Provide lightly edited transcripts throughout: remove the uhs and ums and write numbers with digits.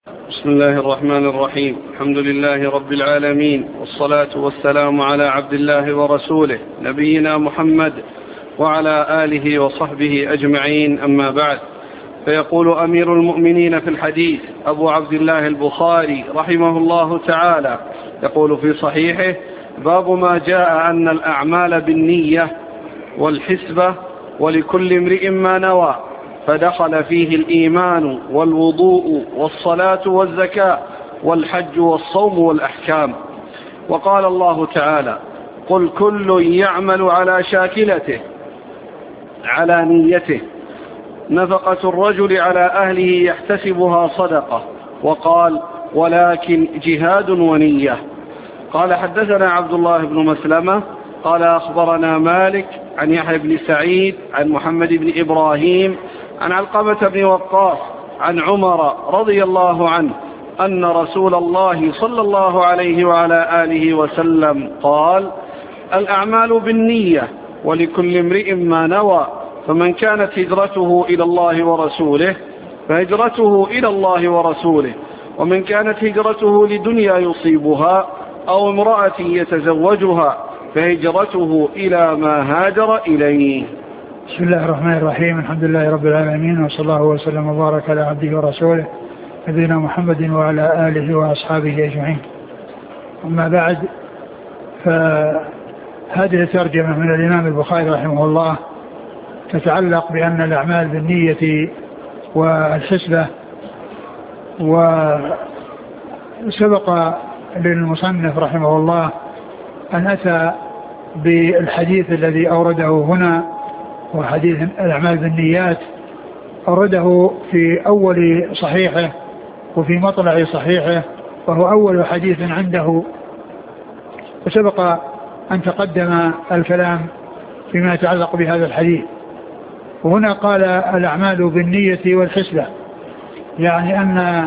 بسم الله الرحمن الرحيم. الحمد لله رب العالمين، والصلاة والسلام على عبد الله ورسوله نبينا محمد وعلى آله وصحبه أجمعين، أما بعد. فيقول أمير المؤمنين في الحديث أبو عبد الله البخاري رحمه الله تعالى، يقول في صحيحه: باب ما جاء أن الأعمال بالنية والحسبة ولكل امرئ ما نوى، فدخل فيه الإيمان والوضوء والصلاة والزكاة والحج والصوم والأحكام. وقال الله تعالى: قل كل يعمل على شاكلته على نيته، نفقة الرجل على أهله يحتسبها صدقة. وقال: ولكن جهاد ونية. قال: حدثنا عبد الله بن مسلمة قال: أخبرنا مالك عن يحيى بن سعيد عن محمد بن إبراهيم عن علقمة بن وقاص عن عمر رضي الله عنه أن رسول الله صلى الله عليه وعلى آله وسلم قال: الأعمال بالنية ولكل امرئ ما نوى، فمن كانت هجرته إلى الله ورسوله فهجرته إلى الله ورسوله، ومن كانت هجرته لدنيا يصيبها أو امرأة يتزوجها فهجرته إلى ما هاجر إليه. بسم الله الرحمن الرحيم. الحمد لله رب العالمين، وصلى الله وسلم وبارك على عبده ورسوله نبينا محمد وعلى آله وأصحابه أجمعين. أما بعد، فهذه الترجمة من الإمام البخاري رحمه الله تتعلق بأن الأعمال بالنية والحسبة. وسبق للمصنف رحمه الله أن أتى بالحديث الذي أورده هنا، وحديث الأعمال بالنيات أورده في أول صحيحه وفي مطلع صحيحه، وهو أول حديث عنده. وسبق أن تقدم الكلام فيما يتعلق بهذا الحديث. وهنا قال: الأعمال بالنية والحسبة، يعني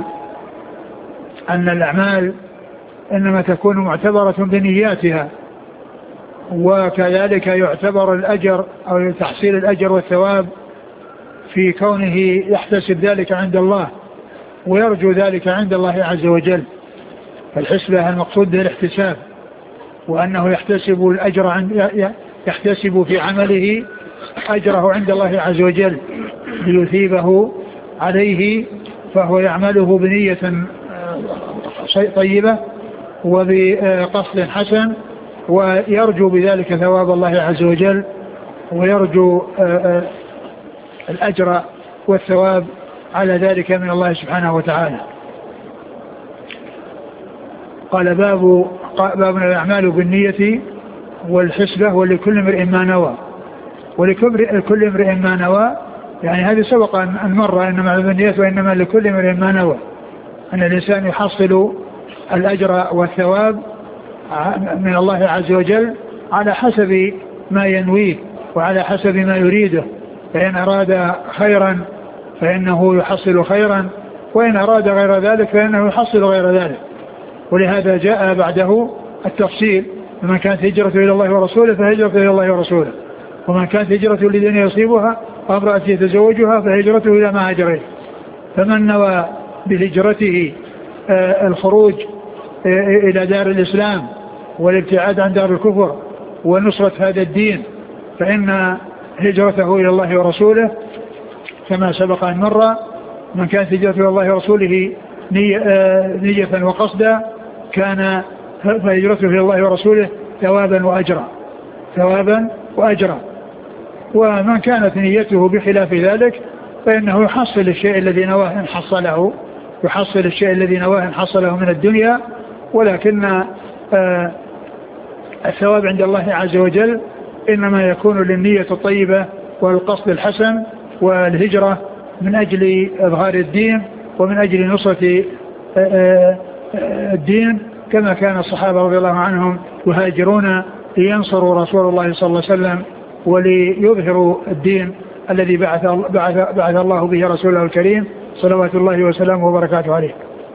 أن الأعمال إنما تكون معتبرة بنياتها، وكذلك يعتبر الأجر أو تحصيل الأجر والثواب في كونه يحتسب ذلك عند الله ويرجو ذلك عند الله عز وجل. فالحسبة المقصود به الاحتساب، وأنه يحتسب الأجر يحتسب في عمله أجره عند الله عز وجل ليثيبه عليه، فهو يعمله بنية طيبة وبقصد حسن، ويرجو بذلك ثواب الله عز وجل، ويرجو الأجر والثواب على ذلك من الله سبحانه وتعالى. قال: باب الأعمال بالنية والحسبة ولكل امرئ ما نوى. ولكل امرئ ما نوى، يعني هذه سبق أن مر إنما بالنيات وإنما لكل امرئ ما نوى، أن الإنسان يحصل الأجر والثواب من الله عز وجل على حسب ما ينويه وعلى حسب ما يريده. فإن أراد خيرا فإنه يحصل خيرا، وإن أراد غير ذلك فإنه يحصل غير ذلك. ولهذا جاء بعده التفصيل: فمن كانت هجرته إلى الله ورسوله فهجرته إلى الله ورسوله، ومن كانت هجرته لدنيا يصيبها أو امرأة يتزوجها فهجرته إلى ما هاجر إليه. فمن نوى بهجرته الخروج إلى دار الإسلام والابتعاد عن دار الكفر ونصرة هذا الدين، فإن هجرته إلى الله ورسوله كما سبق أن مر. من كانت هجرته إلى الله ورسوله نية وقصدا كان فهجرته إلى الله ورسوله ثوابا وأجرا. ومن كانت نيته بخلاف ذلك فإنه يحصل الشيء الذي نواه إن حصله من الدنيا، ولكن الثواب عند الله عز وجل إنما يكون للنية الطيبة والقصد الحسن والهجرة من أجل إظهار الدين ومن أجل نصرة الدين، كما كان الصحابة رضي الله عنهم يهاجرون لينصروا رسول الله صلى الله عليه وسلم وليظهروا الدين الذي بعث الله به رسوله الكريم صلوات الله وسلامه وبركاته عليه.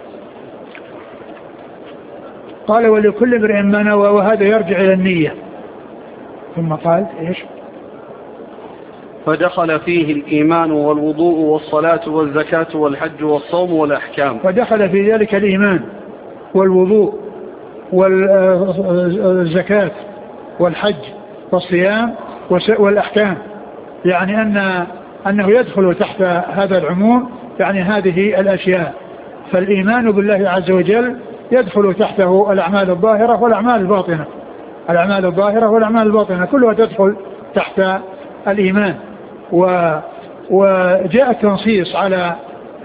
قال: ولكل امرئ ما نوى، وهذا يرجع إلى النية. ثم قال: إيش؟ فدخل فيه الإيمان والوضوء والصلاة والزكاة والحج والصوم والأحكام. فدخل في ذلك الإيمان والوضوء والزكاة والحج والصيام والأحكام، يعني أنه يدخل تحت هذا العموم، يعني هذه الأشياء. فالإيمان بالله عز وجل يدخل تحته الأعمال الظاهرة والأعمال الباطنة، الأعمال الظاهرة والأعمال الباطنة كلها تدخل تحت الإيمان. وجاء التنصيص على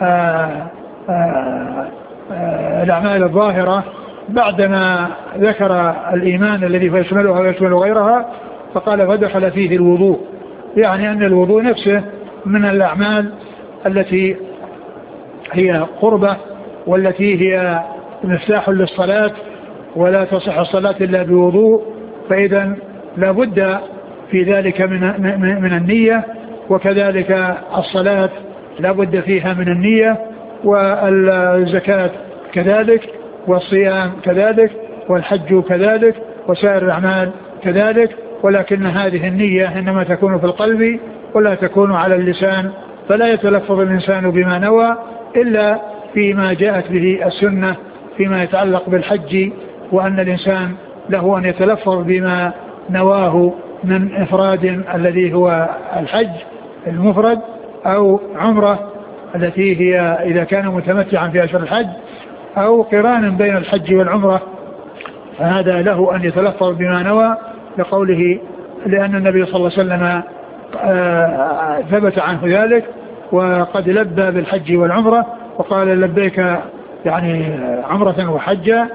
الأعمال الظاهرة بعدما ذكر الإيمان الذي يشملها ويشمل غيرها، فقال فدخل فيه الوضوء، يعني أن الوضوء نفسه من الأعمال التي هي قربة، والتي هي مفتاح للصلاة، ولا تصح الصلاة إلا بوضوء. فإذا لا بد في ذلك من النية، وكذلك الصلاة لا بد فيها من النية، والزكاة كذلك، والصيام كذلك، والحج كذلك، وسائر الأعمال كذلك. ولكن هذه النية إنما تكون في القلب ولا تكون على اللسان، فلا يتلفظ الإنسان بما نوى إلا فيما جاءت به السنة فيما يتعلق بالحج، وأن الإنسان له أن يتلفظ بما نواه من إفراد الذي هو الحج المفرد، أو عمرة التي هي إذا كان متمتعا في أشهر الحج، أو قران بين الحج والعمرة، فهذا له أن يتلفظ بما نوى لقوله، لأن النبي صلى الله عليه وسلم ثبت عنه ذلك، وقد لبى بالحج والعمرة وقال لبيك يعني عمرة وحجة.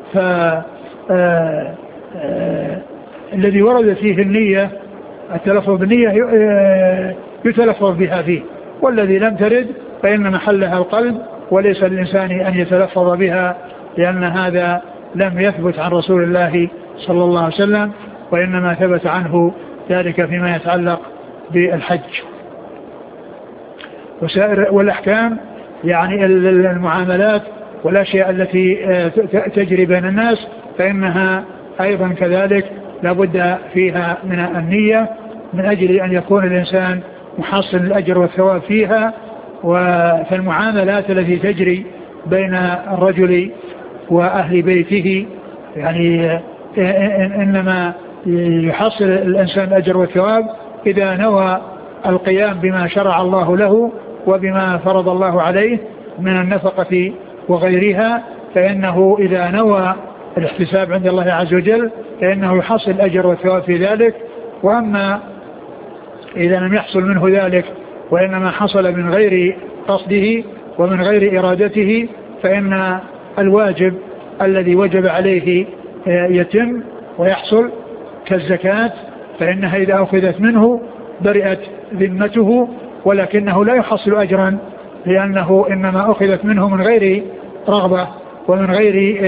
الذي ورد فيه النية، التلفظ بالنية يتلفظ بها فيه، والذي لم ترد فإن محلها القلب، وليس للإنسان أن يتلفظ بها، لأن هذا لم يثبت عن رسول الله صلى الله عليه وسلم، وإنما ثبت عنه ذلك فيما يتعلق بالحج. وسائر والأحكام يعني المعاملات والأشياء التي تجري بين الناس، فإنها أيضا كذلك لابد فيها من النية، من أجل أن يكون الإنسان محصل الأجر والثواب فيها. فالمعاملات التي تجري بين الرجل وأهل بيته يعني إنما يحصل الإنسان الأجر والثواب إذا نوى القيام بما شرع الله له وبما فرض الله عليه من النفقة وغيرها، فإنه إذا نوى الاحتساب عند الله عز وجل فإنه يحصل الأجر والثواب في ذلك. وأما إذا لم يحصل منه ذلك وإنما حصل من غير قصده ومن غير إرادته، فإن الواجب الذي وجب عليه يتم ويحصل، كالزكاة، فإنها إذا أخذت منه برئت ذمته، ولكنه لا يحصل أجرا، لأنه إنما أخذت منه من غير رغبة ومن غير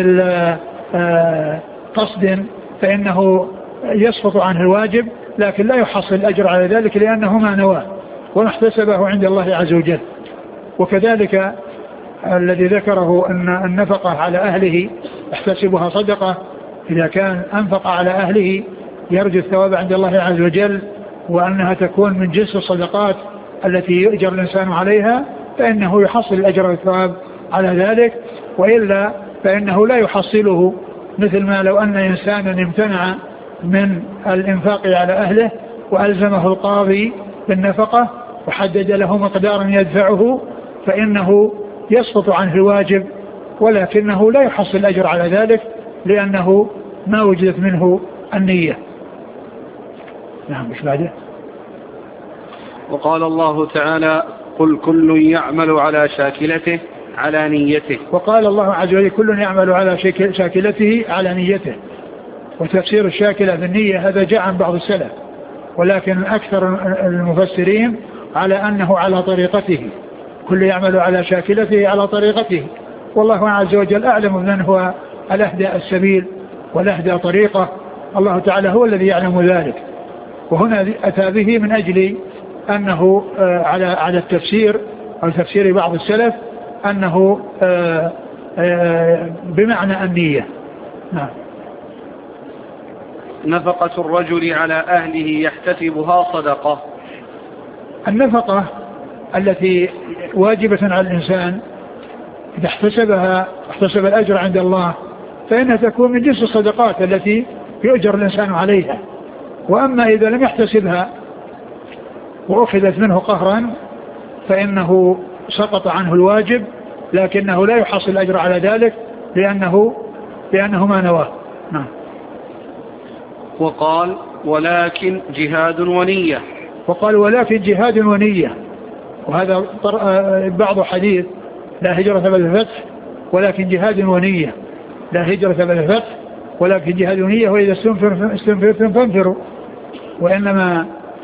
قصد، فإنه يسقط عنه الواجب، لكن لا يحصل الأجر على ذلك لأنه ما نواه وما احتسبه عند الله عز وجل. وكذلك الذي ذكره أن النفقة على أهله احتسبها صدقة، إذا كان أنفق على أهله يرجو الثواب عند الله عز وجل، وأنها تكون من جنس الصدقات التي يؤجر الإنسان عليها، فإنه يحصل الأجر والثواب على ذلك. وإلا فإنه لا يحصله، مثل ما لو أن إنسانا امتنع من الإنفاق على أهله وألزمه القاضي بالنفقة وحدد له مقدارا يدفعه، فإنه يسقط عنه الواجب، ولكنه لا يحصل الأجر على ذلك لأنه ما وجدت منه النية. نعم، مش بعده. وقال الله تعالى قل كل يعمل على شاكلته على نيته. وقال الله عز وجل كل يعمل على شاكلته على نيته. وتفسير الشاكلة بالنية هذا جاء عن بعض السلف، ولكن أكثر المفسرين على أنه على طريقته، كل يعمل على شاكلته على طريقته، والله عز وجل أعلم من هو الأهدى السبيل والأهدى طريقة، الله تعالى هو الذي يعلم ذلك. وهنا أتى به من أجل أنه على التفسير أو تفسير بعض السلف أنه بمعنى النية. نعم. نفقة الرجل على أهله يحتسبها صدقة. النفقة التي واجبة على الإنسان إذا احتسب الأجر عند الله فإنها تكون من جنس الصدقات التي يؤجر الإنسان عليها. وأما إذا لم يحتسبها وأخذت منه قهرا فإنه سقط عنه الواجب، لكنه لا يحصل الأجر على ذلك لأنه ما نواه. نعم. وقال ولكن جهاد ونية. وقال ولكن جهاد ونية، وهذا بعض حديث لا هجرة بعد الفتح ولكن جهاد ونية، لا هجرة بعد الفتح ولكن جهاد ونية، وإذا استنفرتم فانفروا. وإنما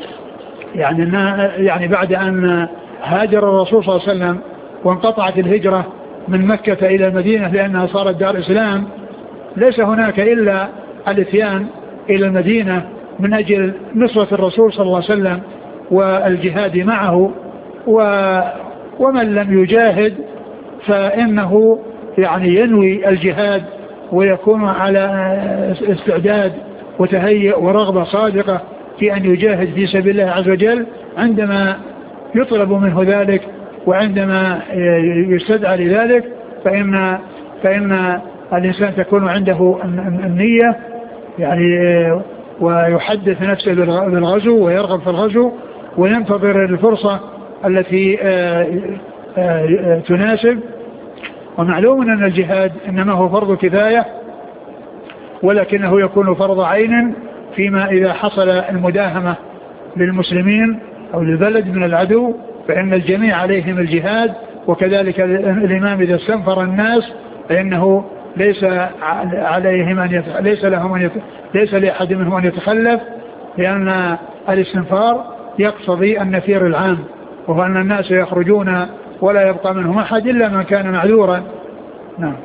يعني بعد أن هاجر الرسول صلى الله عليه وسلم وانقطعت الهجرة من مكة إلى المدينة لأنها صارت دار إسلام، ليس هناك إلا الاتيان إلى المدينة من أجل نصرة الرسول صلى الله عليه وسلم والجهاد معه. ومن لم يجاهد فإنه يعني ينوي الجهاد ويكون على استعداد وتهيئ ورغبة صادقة في أن يجاهد في سبيل الله عز وجل عندما يطلب منه ذلك وعندما يستدعى لذلك، فإن الإنسان تكون عنده النية يعني ويحدث نفسه بالغزو ويرغب في الغزو وينتظر الفرصة التي تناسب. ومعلوم أن الجهاد إنما هو فرض كفاية، ولكنه يكون فرض عين فيما إذا حصل المداهمة للمسلمين أو للبلد من العدو فإن الجميع عليهم الجهاد. وكذلك الإمام إذا استنفر الناس فإنه ليس عليهم ليس لأحد منهم أن يتخلف، لأن الاستنفار يقتضي النفير العام، وهو أن الناس يخرجون ولا يبقى منهم أحد إلا من كان معذورا. نعم.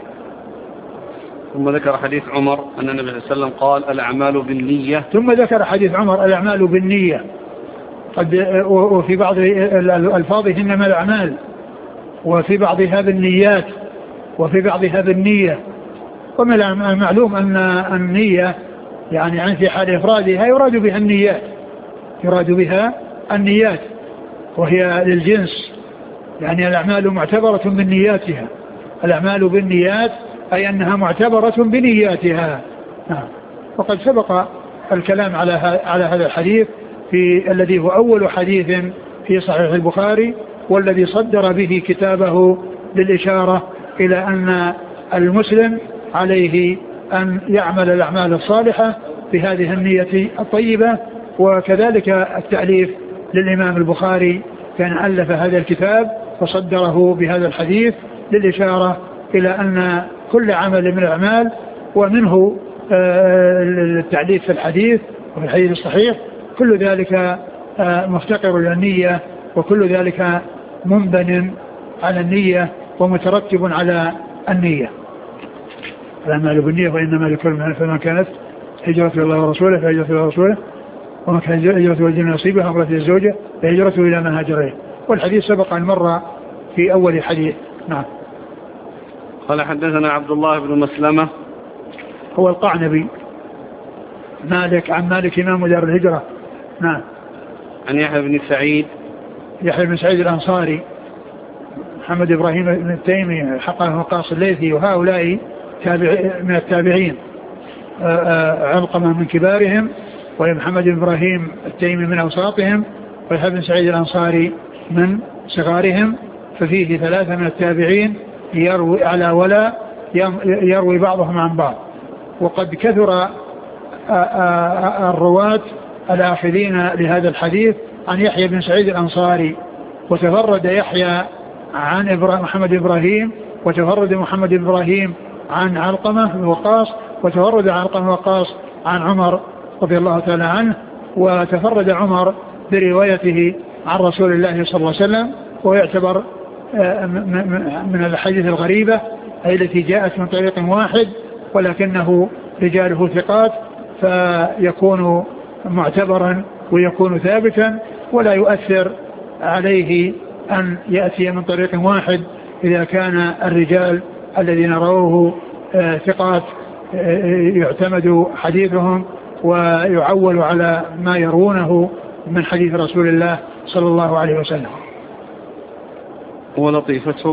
ثم ذكر حديث عمر أن النبي صلى الله عليه وسلم قال الأعمال بالنية. ثم ذكر حديث عمر الأعمال بالنية، وفي بعض الألفاظ إنما الأعمال، وفي بعضها بالنيات، وفي بعضها بالنية. ومن المعلوم أن النية يعني في حال إفرادها يراد بها النيات وهي للجنس، يعني الأعمال معتبرة بالنياتها. الأعمال بالنيات أي أنها معتبرة بنياتها. وقد سبق الكلام على هذا الحديث في الذي هو أول حديث في صحيح البخاري، والذي صدر به كتابه للإشارة إلى أن المسلم عليه أن يعمل الأعمال الصالحة بهذه النية الطيبة. وكذلك التأليف للإمام البخاري كان ألف هذا الكتاب فصدره بهذا الحديث للإشارة إلى أن كل عمل من الأعمال، ومنه التعليف في الحديث وفي الحديث الصحيح، كل ذلك مفتقر إلى النية، وكل ذلك منبن على النية ومترتب على النية. الأعمال بالنية وإنما لكل من فمن كانت هجرة إلى الله ورسوله فهجرة إلى الله ورسوله، ومن كانت هجرة إلى الدين نصيبها وامرأته الزوجة فهجرته إلى ما هاجر إليه. والحديث سبق أن مر في أول حديث. نعم. قال حدثنا عبد الله بن مسلمة هو القعنبي مالك عن مالك إمام دار الهجرة. نعم. عن يحيى بن سعيد الأنصاري، محمد إبراهيم بن التيمي حقه وقاص الليثي، وهؤلاء من التابعين، علقمة من كبارهم، ومحمد بن إبراهيم التيمي من أوساطهم، ويحيى بن سعيد الأنصاري من صغارهم. ففيه ثلاثة من التابعين يروي على ولا يروي بعضهم عن بعض. وقد كثر الرواة الآخذين لهذا الحديث عن يحيى بن سعيد الأنصاري، وتفرد يحيى عن محمد إبراهيم، وتفرد محمد إبراهيم عن علقمة بن وقاص، وتفرد علقمة بن وقاص عن عمر رضي الله تعالى عنه، وتفرد عمر بروايته عن رسول الله صلى الله عليه وسلم، ويعتبر من الحديث الغريبة أي التي جاءت من طريق واحد ولكنه رجاله ثقات، فيكون معتبرا ويكون ثابتا، ولا يؤثر عليه أن يأتي من طريق واحد إذا كان الرجال الذين رووه ثقات يعتمد حديثهم ويعول على ما يرونه من حديث رسول الله صلى الله عليه وسلم. ولطيفته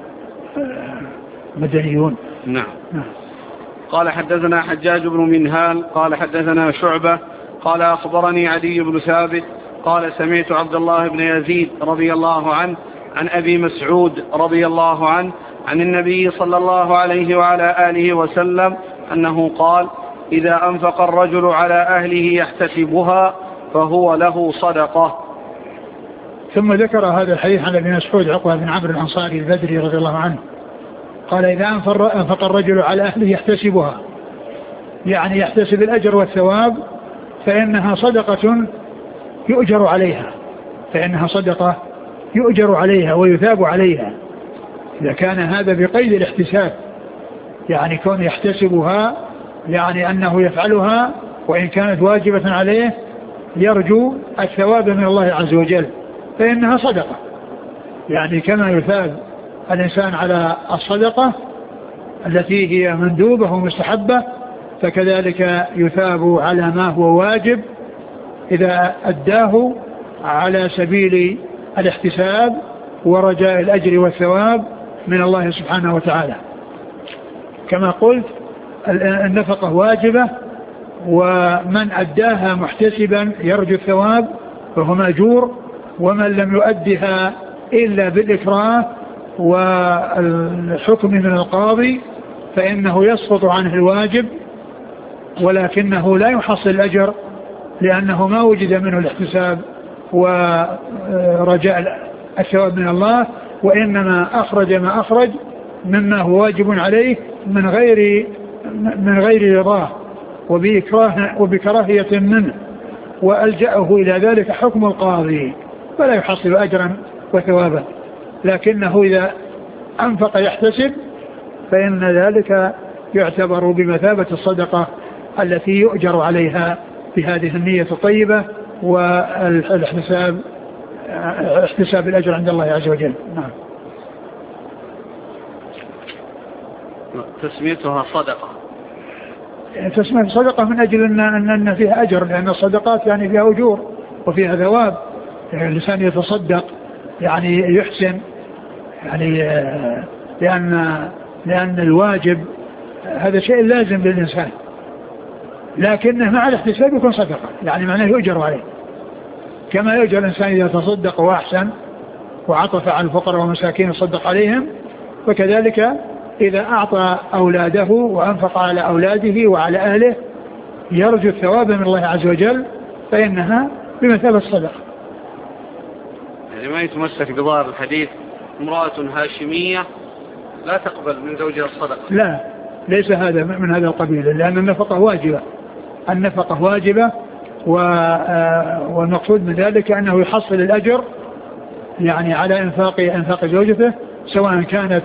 مدنيون. نعم. قال حدثنا حجاج بن منهال قال حدثنا شعبة قال أخبرني عدي بن ثابت قال سمعت عبد الله بن يزيد رضي الله عنه عن أبي مسعود رضي الله عنه عن النبي صلى الله عليه وعلى آله وسلم أنه قال إذا أنفق الرجل على أهله يحتسبها فهو له صدقة. ثم ذكر هذا الحديث عن ابن مسعود عقبة بن عمرو الأنصاري البدري رضي الله عنه قال إذا أنفق الرجل على أهله يحتسبها، يعني يحتسب الأجر والثواب، فإنها صدقة يؤجر عليها، فإنها صدقة يؤجر عليها ويثاب عليها. إذا كان هذا بقيد الاحتساب، يعني كون يحتسبها يعني أنه يفعلها وإن كانت واجبة عليه يرجو الثواب من الله عز وجل، فإنها صدقة. يعني كما يثاب الإنسان على الصدقة التي هي مندوبة ومستحبة، فكذلك يثاب على ما هو واجب إذا أداه على سبيل الاحتساب ورجاء الأجر والثواب من الله سبحانه وتعالى. كما قلت النفقة واجبة، ومن أداها محتسبا يرجو الثواب فهو مأجور، ومن لم يؤدها إلا بالإكراه والحكم من القاضي فإنه يسقط عنه الواجب، ولكنه لا يحصل الأجر لأنه ما وجد منه الاحتساب ورجاء الثواب من الله، وإنما أخرج ما أخرج مما هو واجب عليه من غير رضاه وبكراهية منه، وألجأه إلى ذلك حكم القاضي فلا يحصل أجرا وثوابا. لكنه إذا أنفق يحتسب فإن ذلك يعتبر بمثابة الصدقة التي يؤجر عليها بهذه النية الطيبة والاحتساب احتساب الأجر عند الله عز وجل. نعم. تسميتها صدقة، تسميتها صدقة من أجل أن فيها أجر، لأن الصدقات يعني فيها أجور وفيها ثواب. يعني الإنسان يتصدق يعني يحسن، يعني لأن الواجب هذا شيء لازم للإنسان، لكنه مع الاحتساب يكون صدقة، يعني معناه يؤجر عليه، كما يؤجر الإنسان إذا تصدق وأحسن وعطف على الفقراء والمساكين وصدق عليهم، وكذلك إذا أعطى أولاده وأنفق على أولاده وعلى أهله يرجو الثواب من الله عز وجل، فإنها بمثابة الصدقة. يعني ما يتمسك بظاهر الحديث امرأة هاشمية لا تقبل من زوجها الصدقة، لا، ليس هذا من هذا القبيل، لأن النفقة واجبة، النفقة واجبة، والمقصود من ذلك أنه يحصل الأجر يعني على إنفاق زوجته، سواء كانت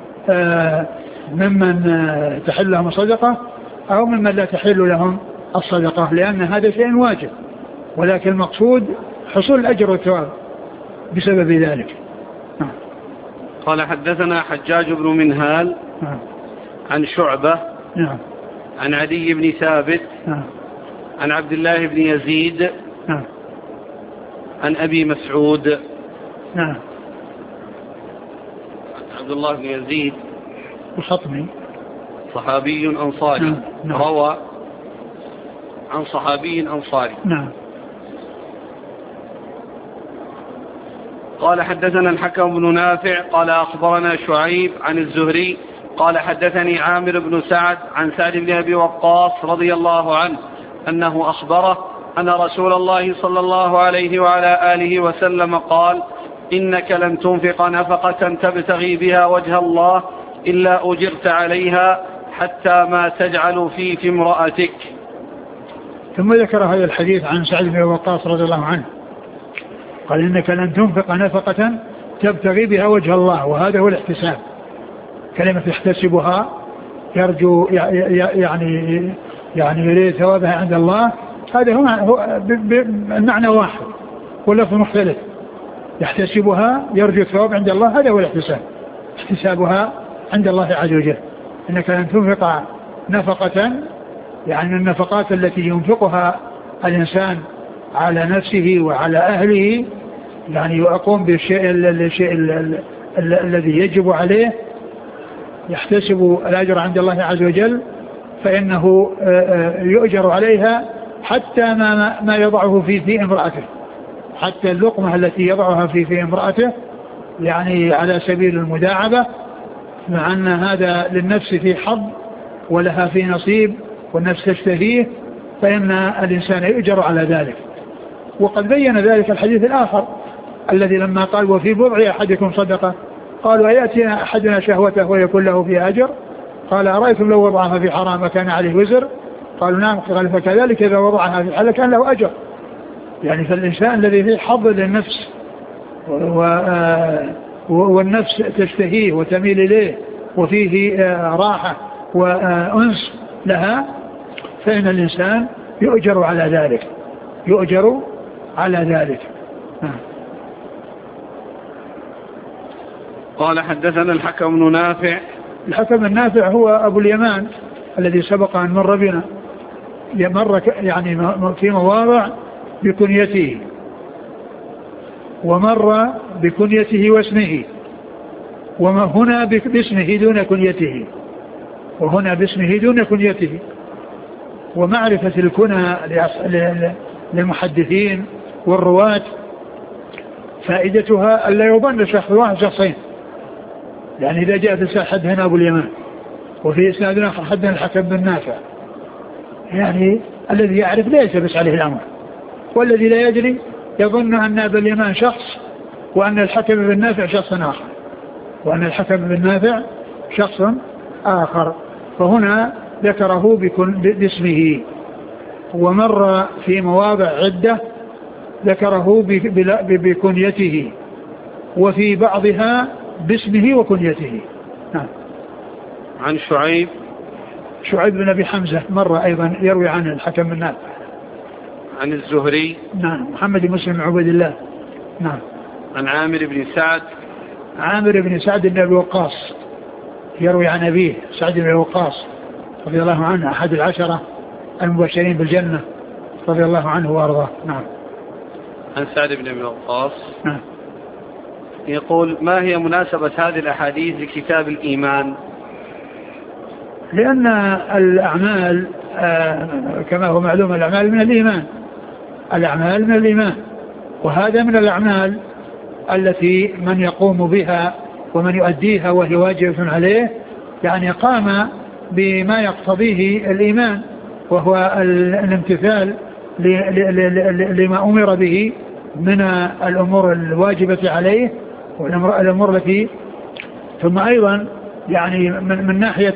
ممن تحل لهم الصدقة أو ممن لا تحل لهم الصدقة، لأن هذا شيء واجب، ولكن المقصود حصول الأجر والثواب بسبب ذلك. قال حدثنا حجاج بن منهال عن شعبة عن عدي بن ثابت عن عبد الله بن يزيد عن أبي مسعود. عبد الله بن يزيد الخطمي صحابي أنصاري روى عن صحابي أنصاري. قال حدثنا الحكم بن نافع قال أخبرنا شعيب عن الزهري قال حدثني عامر بن سعد عن سعد بن أبي وقاص رضي الله عنه أنه أخبره أن رسول الله صلى الله عليه وعلى آله وسلم قال إنك لن تنفق نفقة تبتغي بها وجه الله إلا أجرت عليها حتى ما تجعل في امرأتك. ثم ذكر هذا الحديث عن سعد بن أبي وقاص رضي الله عنه قال إنك لن تنفق نفقة تبتغي بها وجه الله، وهذا هو الاحتساب، كلمة يحتسبها يرجو يعني يريد ثوابها عند الله، هذا هو المعنى واحد واللفظ مختلف. يحتسبها يرجو الثواب عند الله، هذا هو الاحتساب، احتسابها عند الله عز وجل. إنك لن تنفق نفقة يعني النفقات التي ينفقها الإنسان على نفسه وعلى أهله يعني يقوم بالشيء الذي يجب عليه يحتسب الأجر عند الله عز وجل، فإنه يؤجر عليها حتى ما يضعه في امرأته، حتى اللقمة التي يضعها في امرأته، يعني على سبيل المداعبة، مع أن هذا للنفس في حظ ولها في نصيب والنفس تشتهيه، فإن الإنسان يؤجر على ذلك. وقد بين ذلك الحديث الآخر الذي لما قال وفي بضع أحدكم صدقة، قالوا أيأتي أحدنا شهوته ويكون له فيها أجر؟ قال أرأيتم لو وضعها في حرام كان عليه وزر؟ قالوا نعم. قال فكذلك إذا وضعها في حلال كان له أجر. يعني فالإنسان الذي فيه حظ للنفس والنفس تشتهيه وتميل إليه وفيه راحة وأنس لها، فإن الإنسان يؤجر على ذلك، يؤجر على ذلك. قال حدثنا الحكم بن نافع. الحكم النافع هو أبو اليمان الذي سبق أن مر بنا، مر يعني في مواضع بكنيته، ومر بكنيته واسمه، وما هنا باسمه دون كنيته، وهنا باسمه دون كنيته. ومعرفة الكنى للمحدثين والرواة فائدتها ألا يظن شخص واحد شخصين. يعني إذا جاء في حدثنا أبو اليمان وفي إسنادنا حدثنا الحكم بن نافع، يعني الذي يعرف لا يلتبس عليه الأمر، والذي لا يدري يظن أن أبا اليمان شخص وأن الحكم بن نافع شخص آخر، وأن الحكم بن نافع شخص آخر. فهنا ذكره باسمه، ومر في مواضع عدة ذكره بكنيته، وفي بعضها باسمه وكنيته. نعم. عن شعيب بن أبي حمزة مر أيضا يروي عنه الحكم بن نافع. عن الزهري نعم محمد بن مسلم عبد الله. نعم. عن عامر بن سعد بن أبي وقاص يروي عن أبيه سعد بن أبي وقاص رضي الله عنه، أحد العشرة المبشرين بالجنة رضي الله عنه وأرضاه. نعم. عن سعد بن أبي وقاص. نعم. يقول ما هي مناسبة هذه الأحاديث لكتاب الإيمان؟ لأن الأعمال كما هو معلوم الأعمال من الإيمان، الأعمال من الإيمان، وهذا من الأعمال التي من يقوم بها ومن يؤديها وهي واجبة عليه يعني قام بما يقتضيه الإيمان، وهو الامتثال لما أمر به من الأمور الواجبة عليه والأمور التي. ثم أيضا يعني من ناحية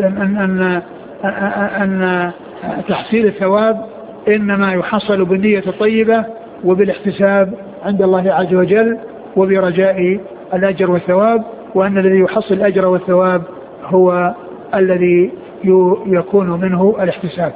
أن تحصيل الثواب إنما يحصل بالنية الطيبة وبالاحتساب عند الله عز وجل وبرجاء الأجر والثواب، وأن الذي يحصل الأجر والثواب هو الذي يكون منه الاحتساب.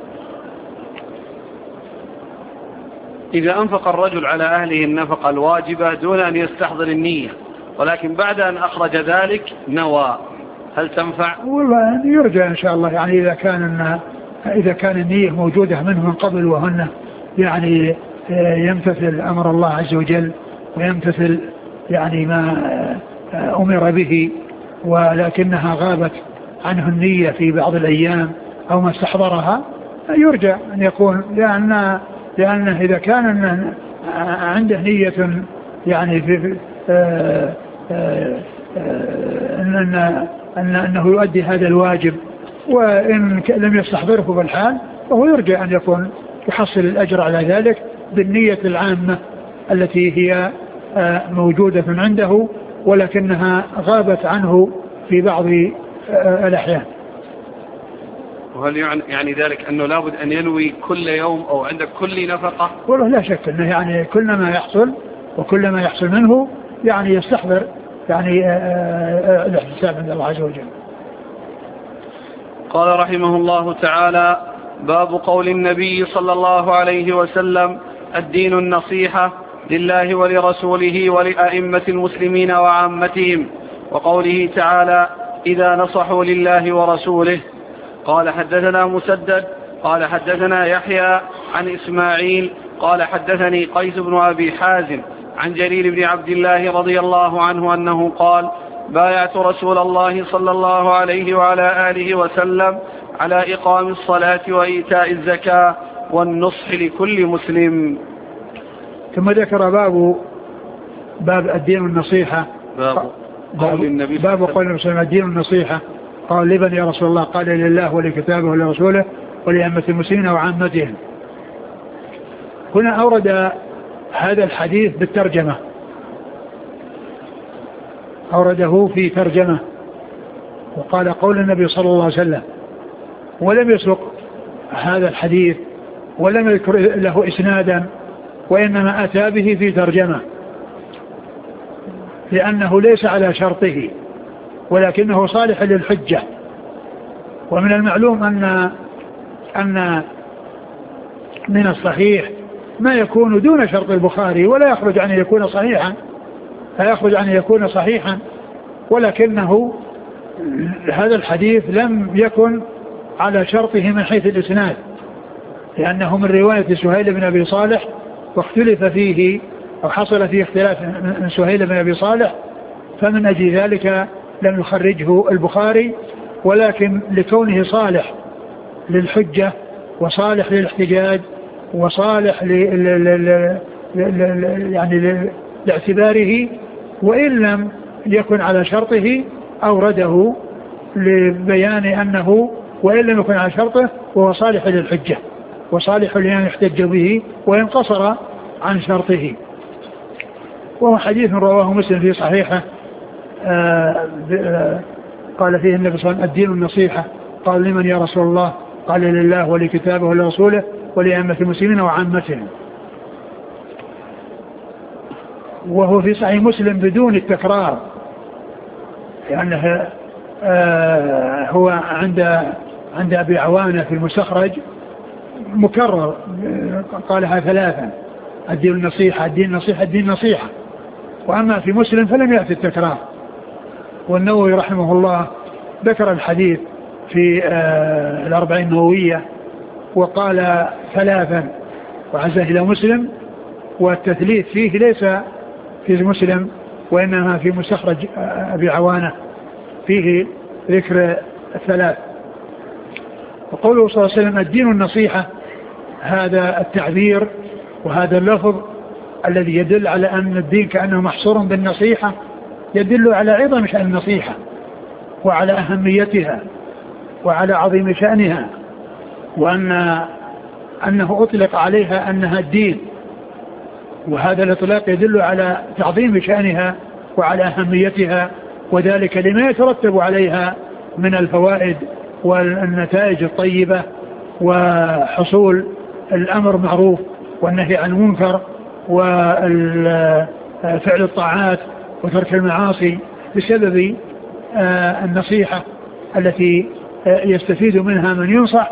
إذا أنفق الرجل على أهله النفقة الواجبة دون أن يستحضر النية، ولكن بعد أن أخرج ذلك نوى، هل تنفع؟ والله يرجى إن شاء الله، يعني إذا كان النية موجودة منه من قبل، وهن يعني يمتثل أمر الله عز وجل ويمتثل يعني ما أمر به، ولكنها غابت عنه النية في بعض الأيام أو ما استحضرها، يرجى أن يكون، لأنه إذا كان عنده نية يعني أنه يؤدي هذا الواجب وإن لم يستحضره بالحال، فهو يرجى أن يكون يحصل الأجر على ذلك بالنية العامة التي هي موجودة عنده ولكنها غابت عنه في بعض الأحيان. وهل يعني ذلك أنه لابد أن ينوي كل يوم أو عند كل نفقة؟ والله لا شك أنه يعني كل ما يحصل وكل ما يحصل منه يعني يستحضر يعني الاحتساب عند الله عز وجل. قال رحمه الله تعالى: باب قول النبي صلى الله عليه وسلم: الدين النصيحة لله ولرسوله ولأئمة المسلمين وعامتهم، وقوله تعالى: إذا نصحوا لله ورسوله. قال حدثنا مسدد قال حدثنا يحيى عن إسماعيل قال حدثني قيس بن أبي حازم عن جرير بن عبد الله رضي الله عنه أنه قال: بايعت رسول الله صلى الله عليه وعلى آله وسلم على إقام الصلاة وإيتاء الزكاة والنصح لكل مسلم. ثم ذكر باب الدين النصيحة. باب قول النبي صلى الله عليه وسلم الدين النصيحة. قال: لمن يا رسول الله؟ قال: لله ولكتابه ولرسوله ولأئمة المسلمين وعامتهم. هنا أورد هذا الحديث بالترجمة، أورده في ترجمة، وقال: قول النبي صلى الله عليه وسلم، ولم يسق هذا الحديث ولم يذكر له إسنادا، وإنما أتى به في ترجمة، لأنه ليس على شرطه ولكنه صالح للحجة. ومن المعلوم أن من الصحيح ما يكون دون شرط البخاري ولا يخرج عن يكون صحيحا، لا يخرج عن يكون صحيحا، ولكنه هذا الحديث لم يكن على شرطه من حيث الإسناد، لأنه من رواية سهيل بن أبي صالح، واختلف فيه أو حصل فيه اختلاف من سهيل بن أبي صالح، فمن أجل ذلك لم يخرجه البخاري، ولكن لكونه صالح للحجة وصالح للاحتجاج وصالح يعني لاعتباره، وإن لم يكن على شرطه أورده لبيان أنه وإن لم يكن على شرطه وهو صالح للحجة وصالح لأن يحتج به وإن قصر عن شرطه. وهو حديث رواه مسلم في صحيحه، قال فيه النبي صلى الله عليه وسلم: الدين النصيحة. قال: لمن يا رسول الله؟ قال: لله ولكتابه ولرسوله ولأئمة المسلمين وعامتهم. وهو في صحيح مسلم بدون التكرار، لأنه هو عند أبي عوانة في المستخرج مكرر، قالها ثلاثا: الدين النصيحة، الدين النصيحة، الدين النصيحة. وأما في مسلم فلم يأتي التكرار. والنووي رحمه الله ذكر الحديث في الأربعين النووية وقال ثلاثا وعزه إلى مسلم، والتثليث فيه ليس في مسلم وإنما في مستخرج أبي عوانة فيه ذكر الثلاث. وقوله صلى الله عليه وسلم: الدين النصيحة، هذا التعبير وهذا اللفظ الذي يدل على أن الدين كأنه محصور بالنصيحة يدل على عظم شأن النصيحة وعلى أهميتها وعلى عظيم شأنها، وأنه أطلق عليها أنها الدين، وهذا الإطلاق يدل على تعظيم شأنها وعلى أهميتها، وذلك لما يترتب عليها من الفوائد والنتائج الطيبة وحصول الأمر معروف والنهي عن المنكر وفعل الطاعات وترك المعاصي بسبب النصيحة التي يستفيد منها من ينصح،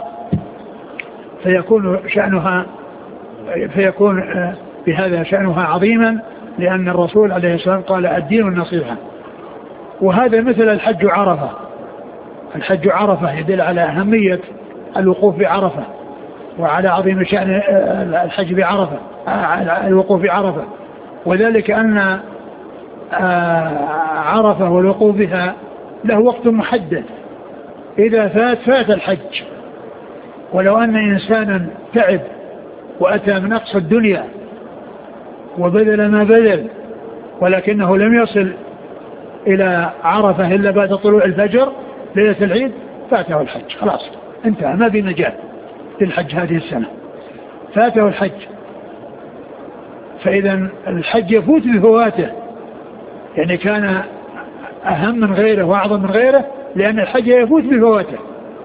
فيكون بهذا شأنها عظيما، لأن الرسول عليه الصلاة والسلام قال: الدين النصيحة. وهذا مثل الحج عرفة. الحج عرفة يدل على أهمية الوقوف بعرفة وعلى عظيم شأن الحج بعرفة، الوقوف بعرفة، وذلك أن عرفة والوقوف بها له وقت محدد، إذا فات الحج. ولو أن إنسانا تعب وأتى من أقصى الدنيا وبذل ما بذل ولكنه لم يصل إلى عرفة إلا بعد طلوع الفجر ليلة العيد، فاته الحج، خلاص انتهى، ما في مجال للحج هذه السنة، فاته الحج. فإذا الحج يفوت بفواته، يعني كان أهم من غيره وأعظم من غيره، لأن الحج يفوت بفواته،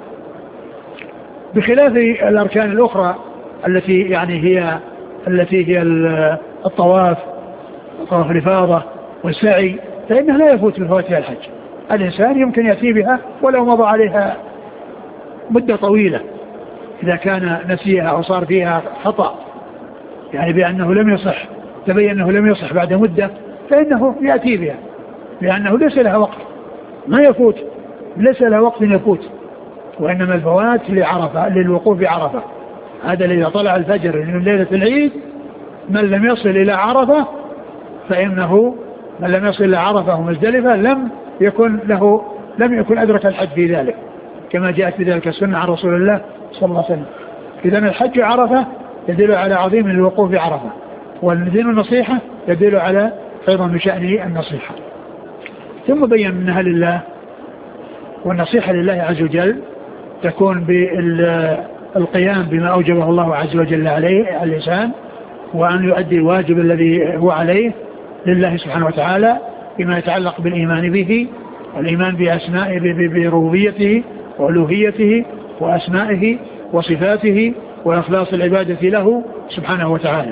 بخلاف الأركان الأخرى التي هي الطواف، طواف الإفاضة والسعي، فإنها لا يفوت بفواتها الحج. الإنسان يمكن يأتي بها ولو مضى عليها مدة طويلة، إذا كان نسيها أو صار فيها خطأ، يعني بأنه لم يصح، تبين أنه لم يصح بعد مدة، فإنه يأتي بها، لأنه ليس لها وقت ما يفوت، ليس لها وقت يفوت، وإنما الفوات لعرفة، للوقوف بعرفة. هذا الذي طلع الفجر من ليلة العيد، من لم يصل إلى عرفة فإنه من لم يصل إلى عرفة ومزدلفة لم يكن أدرك الحج في ذلك، كما جاءت في ذلك السنة عن رسول الله صلى الله عليه وسلم. إذن الحج عرفة يدل على عظيم الوقوف بعرفة، والدين النصيحة يدل على أيضا بشأن النصيحة. ثم بين أنها لله، والنصيحة لله عز وجل تكون بالقيام بما أوجبه الله عز وجل عليه الإنسان، وأن يؤدي الواجب الذي هو عليه لله سبحانه وتعالى بما يتعلق بالإيمان به، والإيمان بأسمائه بربوبيته وألوهيته وأسمائه وصفاته وإخلاص العبادة له سبحانه وتعالى،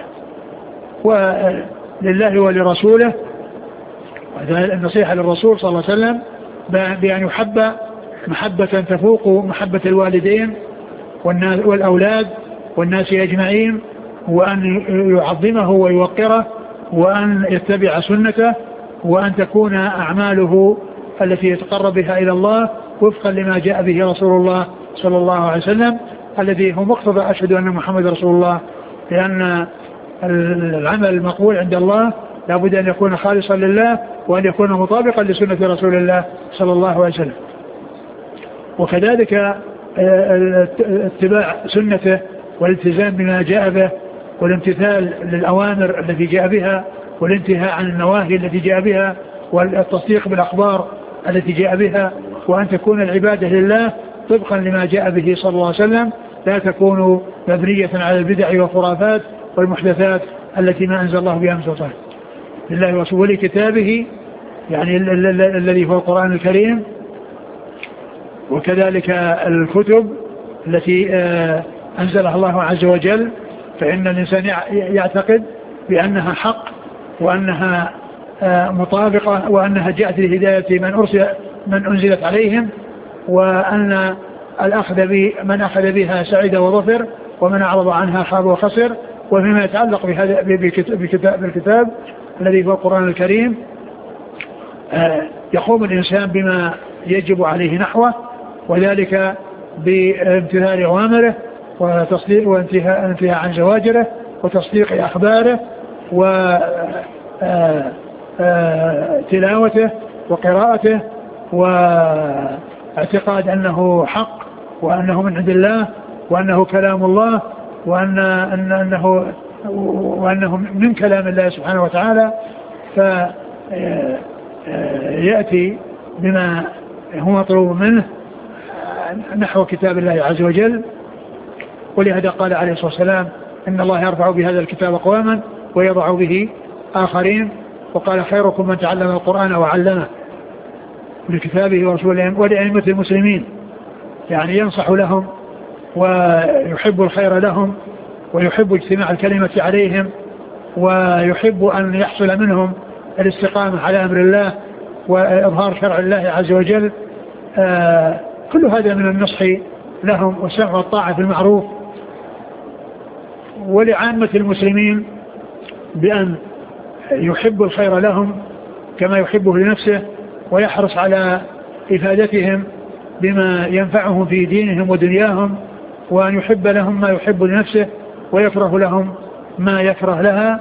ولله ولرسوله. النصيحة للرسول صلى الله عليه وسلم بأن يحب محبة تفوق محبة الوالدين والأولاد والناس أجمعين، وأن يعظمه ويوقره، وأن يتبع سنته، وأن تكون أعماله التي يتقرب بها إلى الله وفقا لما جاء به رسول الله صلى الله عليه وسلم، الذي هو مقتضى أشهد أن محمد رسول الله، لأن العمل المقبول عند الله لا بد أن يكون خالصا لله، وأن يكون مطابقا لسنة رسول الله صلى الله عليه وسلم. وكذلك اتباع سنته والالتزام بما جاء به، والامتثال للأوامر التي جاء بها، والانتهاء عن النواهي التي جاء بها، والتصديق بالأخبار التي جاء بها، وأن تكون العبادة لله طبقا لما جاء به صلى الله عليه وسلم، لا تكون مبنية على البدع والخرافات والمحدثات التي ما أنزل الله بها من سلطان. لله ورسوله كتابه يعني الذي هو القرآن الكريم، وكذلك الكتب التي أنزلها الله عز وجل، فإن الإنسان يعتقد بأنها حق، وأنها مطابقة، وأنها جاءت لهداية من أنزلت عليهم، وأن من أخذ بها سعيد وظفر، ومن أعرض عنها خاب وخسر. وفيما يتعلق بالكتاب الذي هو القرآن الكريم يقوم الإنسان بما يجب عليه نحوه، وذلك بامتثال أوامره وتصديق وانتهاء عن زواجره وتصديق أخباره وتلاوته وقراءته، واعتقاد أنه حق، وأنه من عند الله، وأنه كلام الله، وأنه من كلام الله سبحانه وتعالى. فيأتي بما هو مطلوب منه نحو كتاب الله عز وجل. ولهذا قال عليه الصلاة والسلام إن الله يرفع بهذا الكتاب أقواما ويضع به آخرين، وقال خيركم من تعلم القرآن وعلمه لكتابه ورسوله ولأئمة المسلمين، يعني ينصح لهم ويحب الخير لهم، ويحب اجتماع الكلمة عليهم، ويحب أن يحصل منهم الاستقامة على أمر الله وإظهار شرع الله عز وجل. كل هذا من النصح لهم والسمع والطاعة في المعروف. ولعامة المسلمين بأن يحب الخير لهم كما يحبه لنفسه، ويحرص على إفادتهم بما ينفعهم في دينهم ودنياهم، وأن يحب لهم ما يحب لنفسه ويكره لهم ما يكره لها،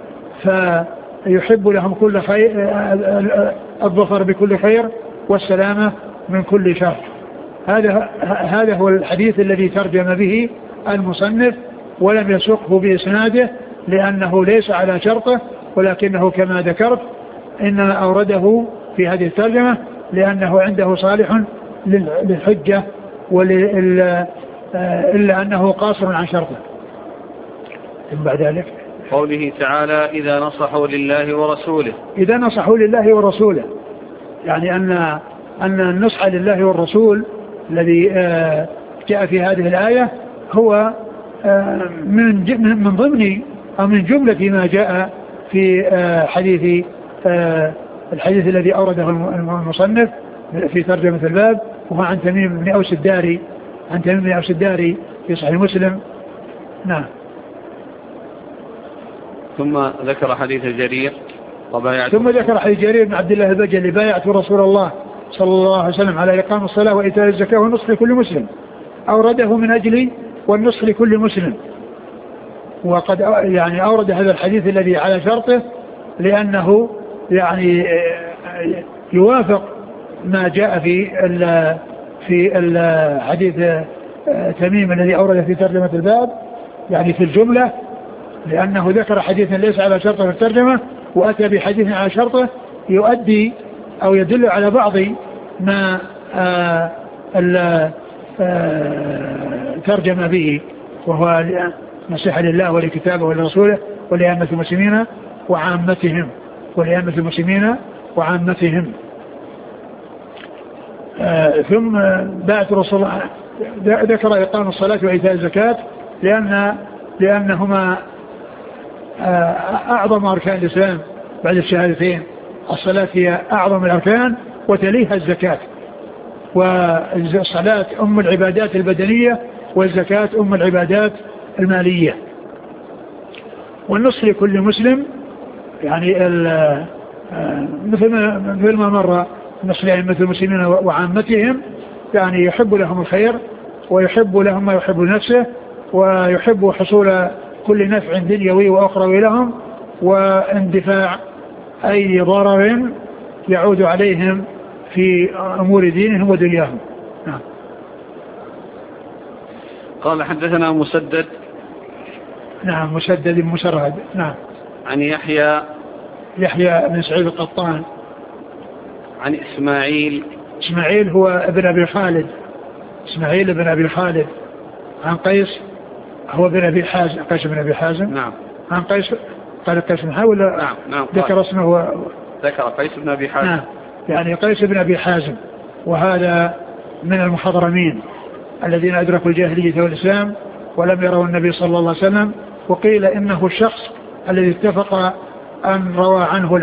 فيحب لهم كل خير، الظفر بكل خير والسلامة من كل شر. هذا هو الحديث الذي ترجم به المصنف، ولم يسقه بإسناده لأنه ليس على شرطه، ولكنه كما ذكرت إنما أورده في هذه الترجمة لأنه عنده صالح للحجة، إلا أنه قاصر عن شرطه. بعد ذلك قوله تعالى إذا نصحوا لله ورسوله، إذا نصحوا لله ورسوله، يعني أن النصح لله والرسول الذي جاء في هذه الآية هو من ضمن أو من جملة ما جاء في الحديث الذي أورده المصنف في ترجمة الباب، وهو عن تميم بن أوس الداري في صحيح مسلم. نعم. ثم ذكر حديث جرير بن عبد الله البجلي بايعت رسول الله صلى الله عليه وسلم على إقام الصلاة وإيتاء الزكاة والنصح لكل مسلم، أورده من أجل والنصح لكل مسلم. وقد يعني أورد هذا الحديث الذي على شرطه لأنه يعني يوافق ما جاء في الحديث تميم الذي أورد في ترجمة الباب، يعني في الجملة، لأنه ذكر حديثا ليس على شرطه في الترجمة وأتى بحديث على شرطه يؤدي أو يدل على بعض ما ترجم به، وهو نصيحة لله ولكتابه ولرسوله ولأئمة المسلمين وعامتهم. ثم بعد رسول الله ذكر إقام الصلاة وإيتاء الزكاة لأنهما أعظم أركان الإسلام بعد الشهادتين. الصلاة هي أعظم الأركان وتليها الزكاة، والصلاة أم العبادات البدنية والزكاة أم العبادات المالية. والنصح لكل مسلم يعني مثل ما مر نصح لأئمة المسلمين وعامتهم، يعني يحب لهم الخير ويحب لهم ما يحب لنفسه، ويحب حصول كل نفع دنيوي وأخروي لهم، واندفاع أي ضرر يعود عليهم في أمور دينهم ودنياهم. نعم. قال حدثنا مسدد. نعم مسدد بن مسرهد. نعم. عن يحيى بن سعيد القطان. عن إسماعيل هو ابن أبي خالد، إسماعيل بن أبي خالد. عن قيس هو بن أبي حازم، قيس بن أبي حازم. نعم. عن قيس قال قيس بن حازم. نعم ذكر اسمه ذكر قيس بن أبي حازم. نعم. يعني قيس بن أبي حازم، وهذا من المخضرمين الذين أدركوا الجاهلية والإسلام ولم يروا النبي صلى الله عليه وسلم. وقيل إنه الشخص الذي اتفق أن روى عنه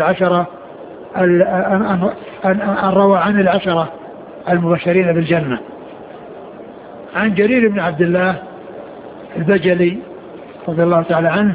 أن روى عن العشرة المبشرين بالجنة. عن جرير بن عبد الله البجلي رضي الله تعالى عنه،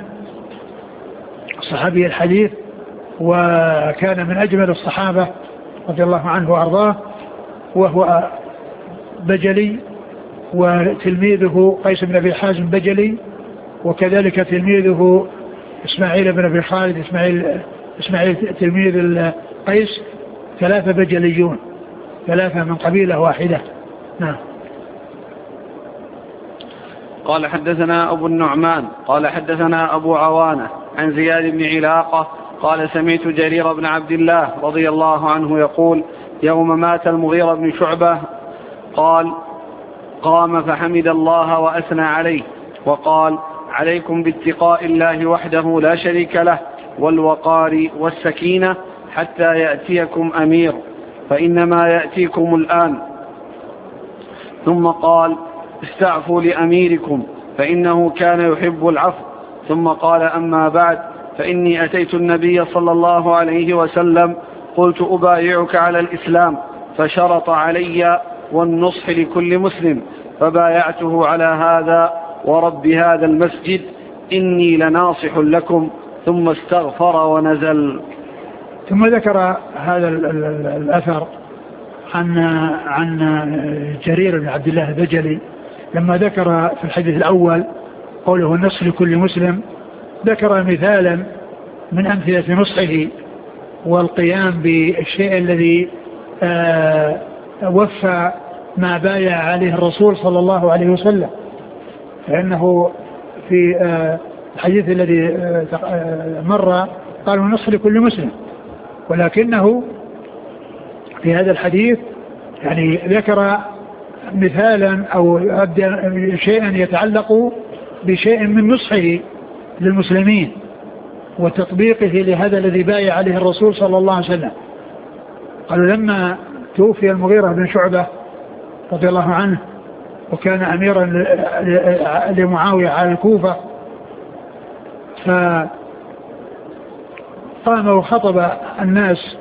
صحابي الحديث، وكان من أجمل الصحابة رضي الله عنه وأرضاه، وهو بجلي، وتلميذه قيس بن أبي حازم بجلي، وكذلك تلميذه إسماعيل بن أبي خالد. إسماعيل تلميذ قيس، 3 بجليون، 3 من قبيلة واحدة. نعم. قال حدثنا أبو النعمان قال حدثنا أبو عوانة عن زياد بن علاقة قال سمعت جرير بن عبد الله رضي الله عنه يقول يوم مات المغيرة بن شعبة قال قام فحمد الله وأثنى عليه وقال عليكم باتقاء الله وحده لا شريك له والوقار والسكينة حتى يأتيكم أمير فإنما يأتيكم الآن. ثم قال استعفوا لأميركم فإنه كان يحب العفو. ثم قال أما بعد فإني أتيت النبي صلى الله عليه وسلم قلت أبايعك على الإسلام فشرط علي والنصح لكل مسلم فبايعته على هذا ورب هذا المسجد إني لناصح لكم. ثم استغفر ونزل. ثم ذكر هذا الأثر عن جرير بن عبد الله البجلي، لما ذكر في الحديث الأول قوله النصح لكل مسلم، ذكر مثالا من أمثلة نصحه والقيام بالشيء الذي وفى ما بايع عليه الرسول صلى الله عليه وسلم. فإنه في الحديث الذي مر قالوا النصح لكل مسلم، ولكنه في هذا الحديث يعني ذكر مثالا أو شيئا يتعلق بشيء من نصحه للمسلمين وتطبيقه لهذا الذي بايع عليه الرسول صلى الله عليه وسلم. قالوا لما توفي المغيرة بن شعبة رضي الله عنه وكان أميرا لمعاوية على الكوفة، فقام وخطب الناس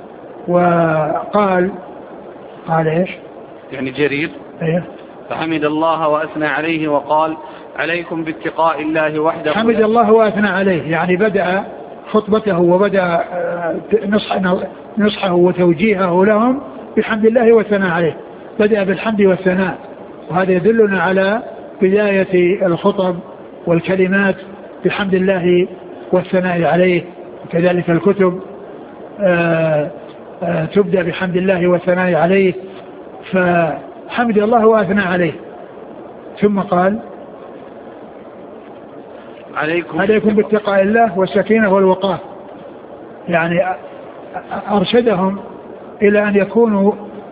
وقال ايش؟ يعني جرير ايه؟ فحمد الله وأثنى عليه وقال عليكم باتقاء الله وحده. حمد الله وأثنى عليه، يعني بدأ خطبته وبدأ نصحه وتوجيهه لهم بحمد الله والثناء عليه، بدأ بالحمد والثناء، وهذا يدلنا على بداية الخطب والكلمات بحمد الله والثناء عليه وكذلك الكتب تبدأ بحمد الله والثناء عليه، فحمد الله وأثنى عليه. ثم قال عليكم باتقاء الله والسكينة والوقار، يعني أرشدهم إلى أن يكونوا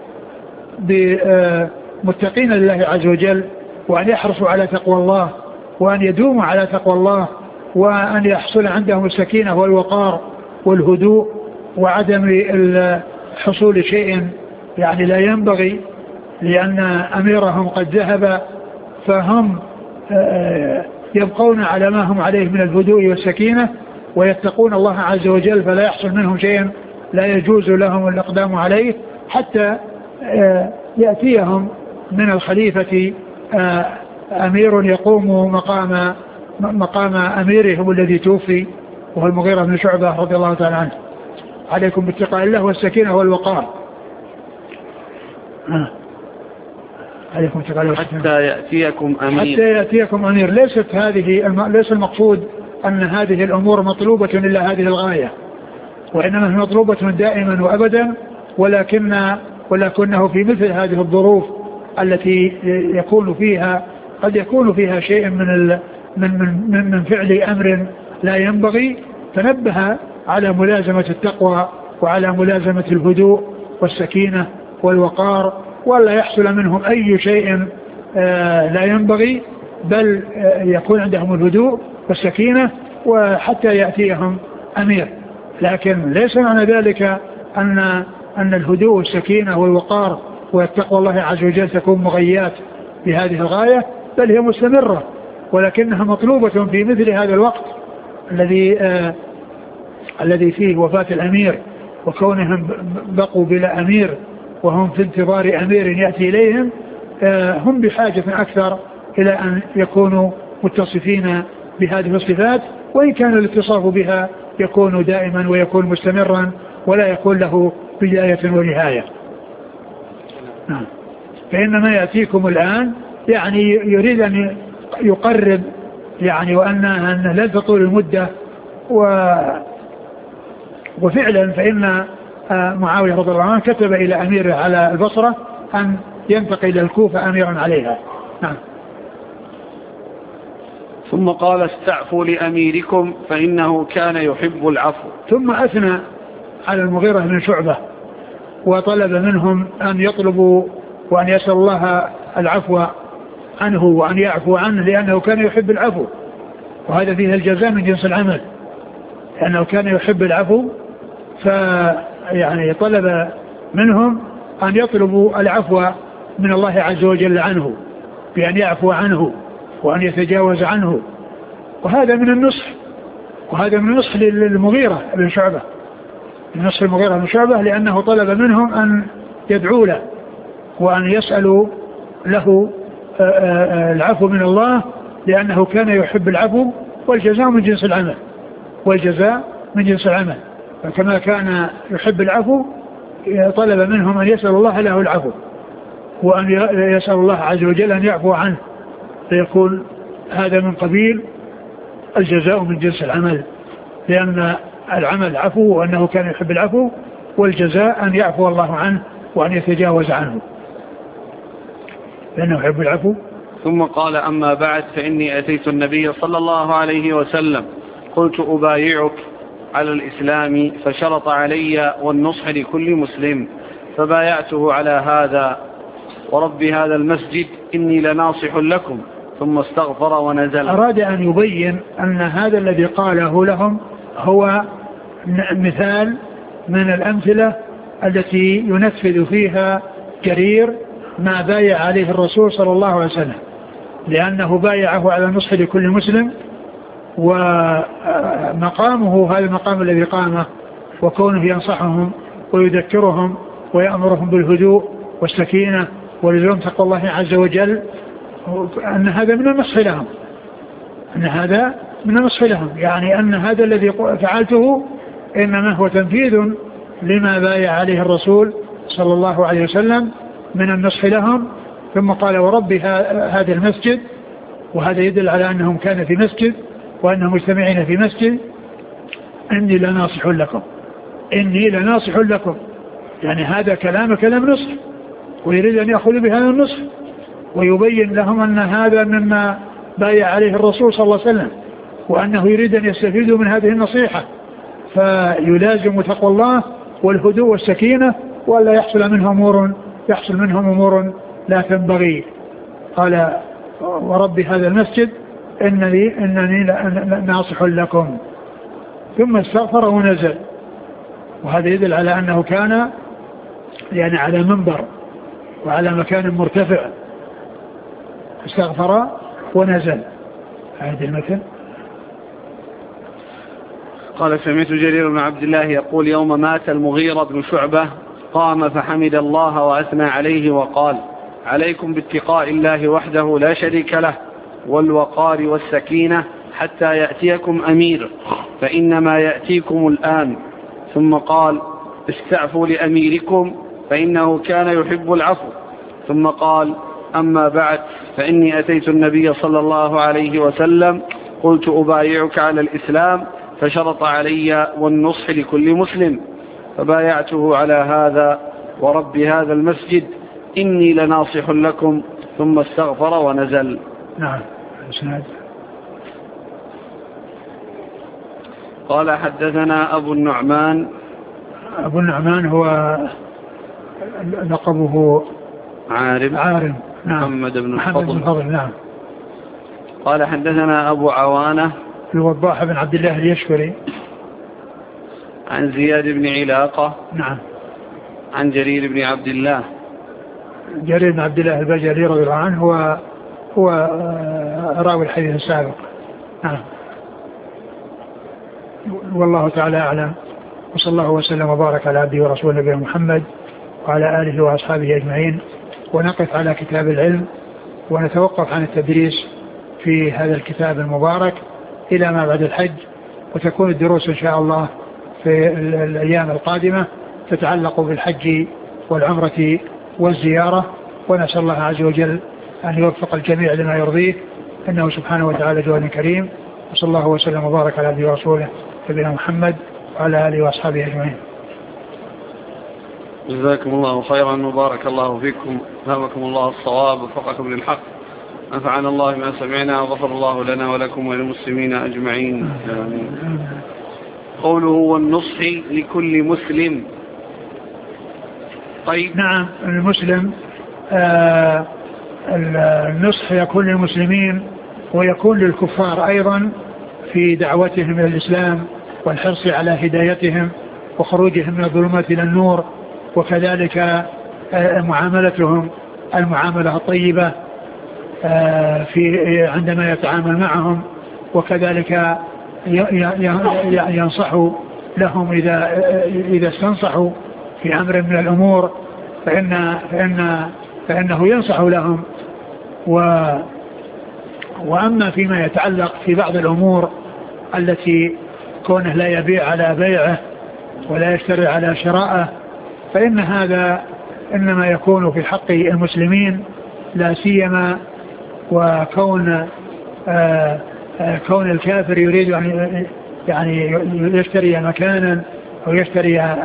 متقين لله عز وجل، وأن يحرصوا على تقوى الله، وأن يدوموا على تقوى الله، وأن يحصل عندهم السكينة والوقار والهدوء، وعدم حصول شيء يعني لا ينبغي، لأن أميرهم قد ذهب، فهم يبقون على ما هم عليه من الهدوء والسكينة، ويتقون الله عز وجل، فلا يحصل منهم شيء لا يجوز لهم الإقدام عليه، حتى يأتيهم من الخليفة أمير يقوم مقام أميرهم الذي توفي، وهو المغيرة بن شعبة رضي الله تعالى عنه. عليكم باتقاء الله والسكينة والوقار. عليكم باتقاء الله حتى يأتيكم أمير. ليس المقصود أن هذه الأمور مطلوبة إلا هذه الغاية، وإنما هي مطلوبة دائما وأبدا، ولكنه في مثل هذه الظروف التي قد يكون فيها شيء من فعل أمر لا ينبغي، تنبه على ملازمة التقوى وعلى ملازمة الهدوء والسكينة والوقار، ولا يحصل منهم أي شيء لا ينبغي، بل يكون عندهم الهدوء والسكينة وحتى يأتيهم أمير. لكن ليس معنى ذلك أن الهدوء والسكينة والوقار والتقوى الله عز وجل تكون مغيات بهذه الغاية، بل هي مستمرة، ولكنها مطلوبة في مثل هذا الوقت الذي فيه وفاة الأمير، وكونهم بقوا بلا أمير وهم في انتظار أمير يأتي إليهم. هم بحاجة أكثر إلى أن يكونوا متصفين بهذه الصفات، وإن كان الاتصاف بها يكون دائما ويكون مستمرا، ولا يكون له بداية ونهاية. فإنما يأتيكم الآن يعني يريد أن يقرب، يعني وأن لا تطول المدة. وفعلا فإن معاوية رضي الله عنه كتب إلى أميره على البصرة أن ينتقل إلى الكوفة أميرا عليها. نعم. ثم قال استعفوا لأميركم فإنه كان يحب العفو. ثم أثنى على المغيرة بن شعبة وطلب منهم أن يطلبوا وأن يسأل الله العفو عنه وأن يعفو عنه، لأنه كان يحب العفو، وهذا فيه الجزاء من جنس العمل، لأنه كان يحب العفو. فيعني طلب منهم أن يطلبوا العفو من الله عز وجل عنه، بأن يعفو عنه وأن يتجاوز عنه. وهذا من النصح، وهذا من النصح للمغيرة بن شعبة، من نصح المغيرة بن شعبة، لأنه طلب منهم أن يدعوا له وأن يسألوا له العفو من الله، لأنه كان يحب العفو، والجزاء من جنس العمل، والجزاء من جنس العمل. فكما كان يحب العفو طلب منهم أن يسأل الله له العفو، وأن يسأل الله عز وجل أن يعفو عنه، فيكون هذا من قبيل الجزاء من جنس العمل، لأن العمل عفو، وأنه كان يحب العفو، والجزاء أن يعفو الله عنه وأن يتجاوز عنه، لأنه يحب العفو. ثم قال أما بعد فإني أتيت النبي صلى الله عليه وسلم قلت أبايعك على الإسلام، فشرط علي والنصح لكل مسلم، فبايعته على هذا، ورب هذا المسجد إني لناصح لكم، ثم استغفر ونزل. أراد أن يبين أن هذا الذي قاله لهم هو مثال من الأمثلة التي ينفذ فيها جرير ما بايع عليه الرسول صلى الله عليه وسلم، لأنه بايعه على النصح لكل مسلم، ومقامه هذا المقام الذي قامه، وكونه ينصحهم ويذكرهم ويأمرهم بالهدوء والسكينة ولزوم تقوى الله عز وجل، أن هذا من النصح لهم، أن هذا من النصح لهم، يعني أن هذا الذي فعلته إنما هو تنفيذ لما بايع عليه الرسول صلى الله عليه وسلم من النصح لهم. ثم قال ورب هذا المسجد، وهذا يدل على أنهم كانوا في مسجد وأنهم مجتمعين في مسجد، إني لناصح لكم، إني لناصح لكم، يعني هذا كلام نصح، ويريد أن يأخذ بهذا النصح ويبين لهم أن هذا مما بايع عليه الرسول صلى الله عليه وسلم، وأنه يريد أن يستفيدوا من هذه النصيحة، فيلازم تقوى الله والهدوء والسكينة، ولا يحصل منهم أمور لا تنبغي. قال ورب هذا المسجد إنني ناصح لكم، ثم استغفر ونزل. وهذا يدل على أنه كان يعني على منبر وعلى مكان مرتفع، استغفر ونزل. هذا المثل. قال سمعت جرير بن عبد الله يقول يوم مات المغيرة بن شعبة قام فحمد الله وأثنى عليه وقال عليكم باتقاء الله وحده لا شريك له والوقار والسكينة حتى يأتيكم أمير فإنما يأتيكم الآن. ثم قال استعفوا لأميركم فإنه كان يحب العفو. ثم قال أما بعد فإني أتيت النبي صلى الله عليه وسلم قلت أبايعك على الإسلام فشرط علي والنصح لكل مسلم فبايعته على هذا ورب هذا المسجد إني لناصح لكم ثم استغفر ونزل. نعم. قال حدثنا أبو النعمان. أبو النعمان هو لقبه عارم. نعم. محمد بن الفضل. نعم. قال حدثنا أبو عوانة الوضاح بن عبد الله اليشكري عن زياد بن علاقة. نعم. عن جرير بن عبد الله. جرير بن عبد الله البجلي رضي الله عنه هو راوي الحديث السابق. نعم. والله تعالى أعلم، وصلى الله وسلم وبارك على عبده ورسوله نبينا محمد وعلى آله وأصحابه أجمعين. ونقف على كتاب العلم ونتوقف عن التدريس في هذا الكتاب المبارك إلى ما بعد الحج، وتكون الدروس إن شاء الله في الأيام القادمة تتعلق بالحج والعمرة والزيارة. ونسأل الله عز وجل أن يوفق الجميع لما يرضيه، إنه سبحانه وتعالى جواد كريم. وصلى الله وسلم وبارك على عبده ورسوله نبينا محمد وعلى آله وأصحابه أجمعين. جزاكم الله خيرا وبارك الله فيكم، ألهمكم الله الصواب ووفقكم للحق، نفعنا الله ما سمعنا وغفر الله لنا ولكم وللمسلمين أجمعين. قوله والنصح لكل مسلم. طيب. نعم. المسلم النصح يكون للمسلمين ويكون للكفار أيضا في دعوتهم إلى الإسلام والحرص على هدايتهم وخروجهم من الظلمات إلى النور، وكذلك معاملتهم المعاملة الطيبة في عندما يتعامل معهم، وكذلك ينصح لهم إذا استنصحوا في أمر من الأمور فإنه ينصح لهم. وأما فيما يتعلق في بعض الأمور التي كونه لا يبيع على بيعه ولا يشتري على شراءه، فإن هذا إنما يكون في حق المسلمين، لا سيما وكون كون الكافر يريد يعني يشتري مكانا أو يشتري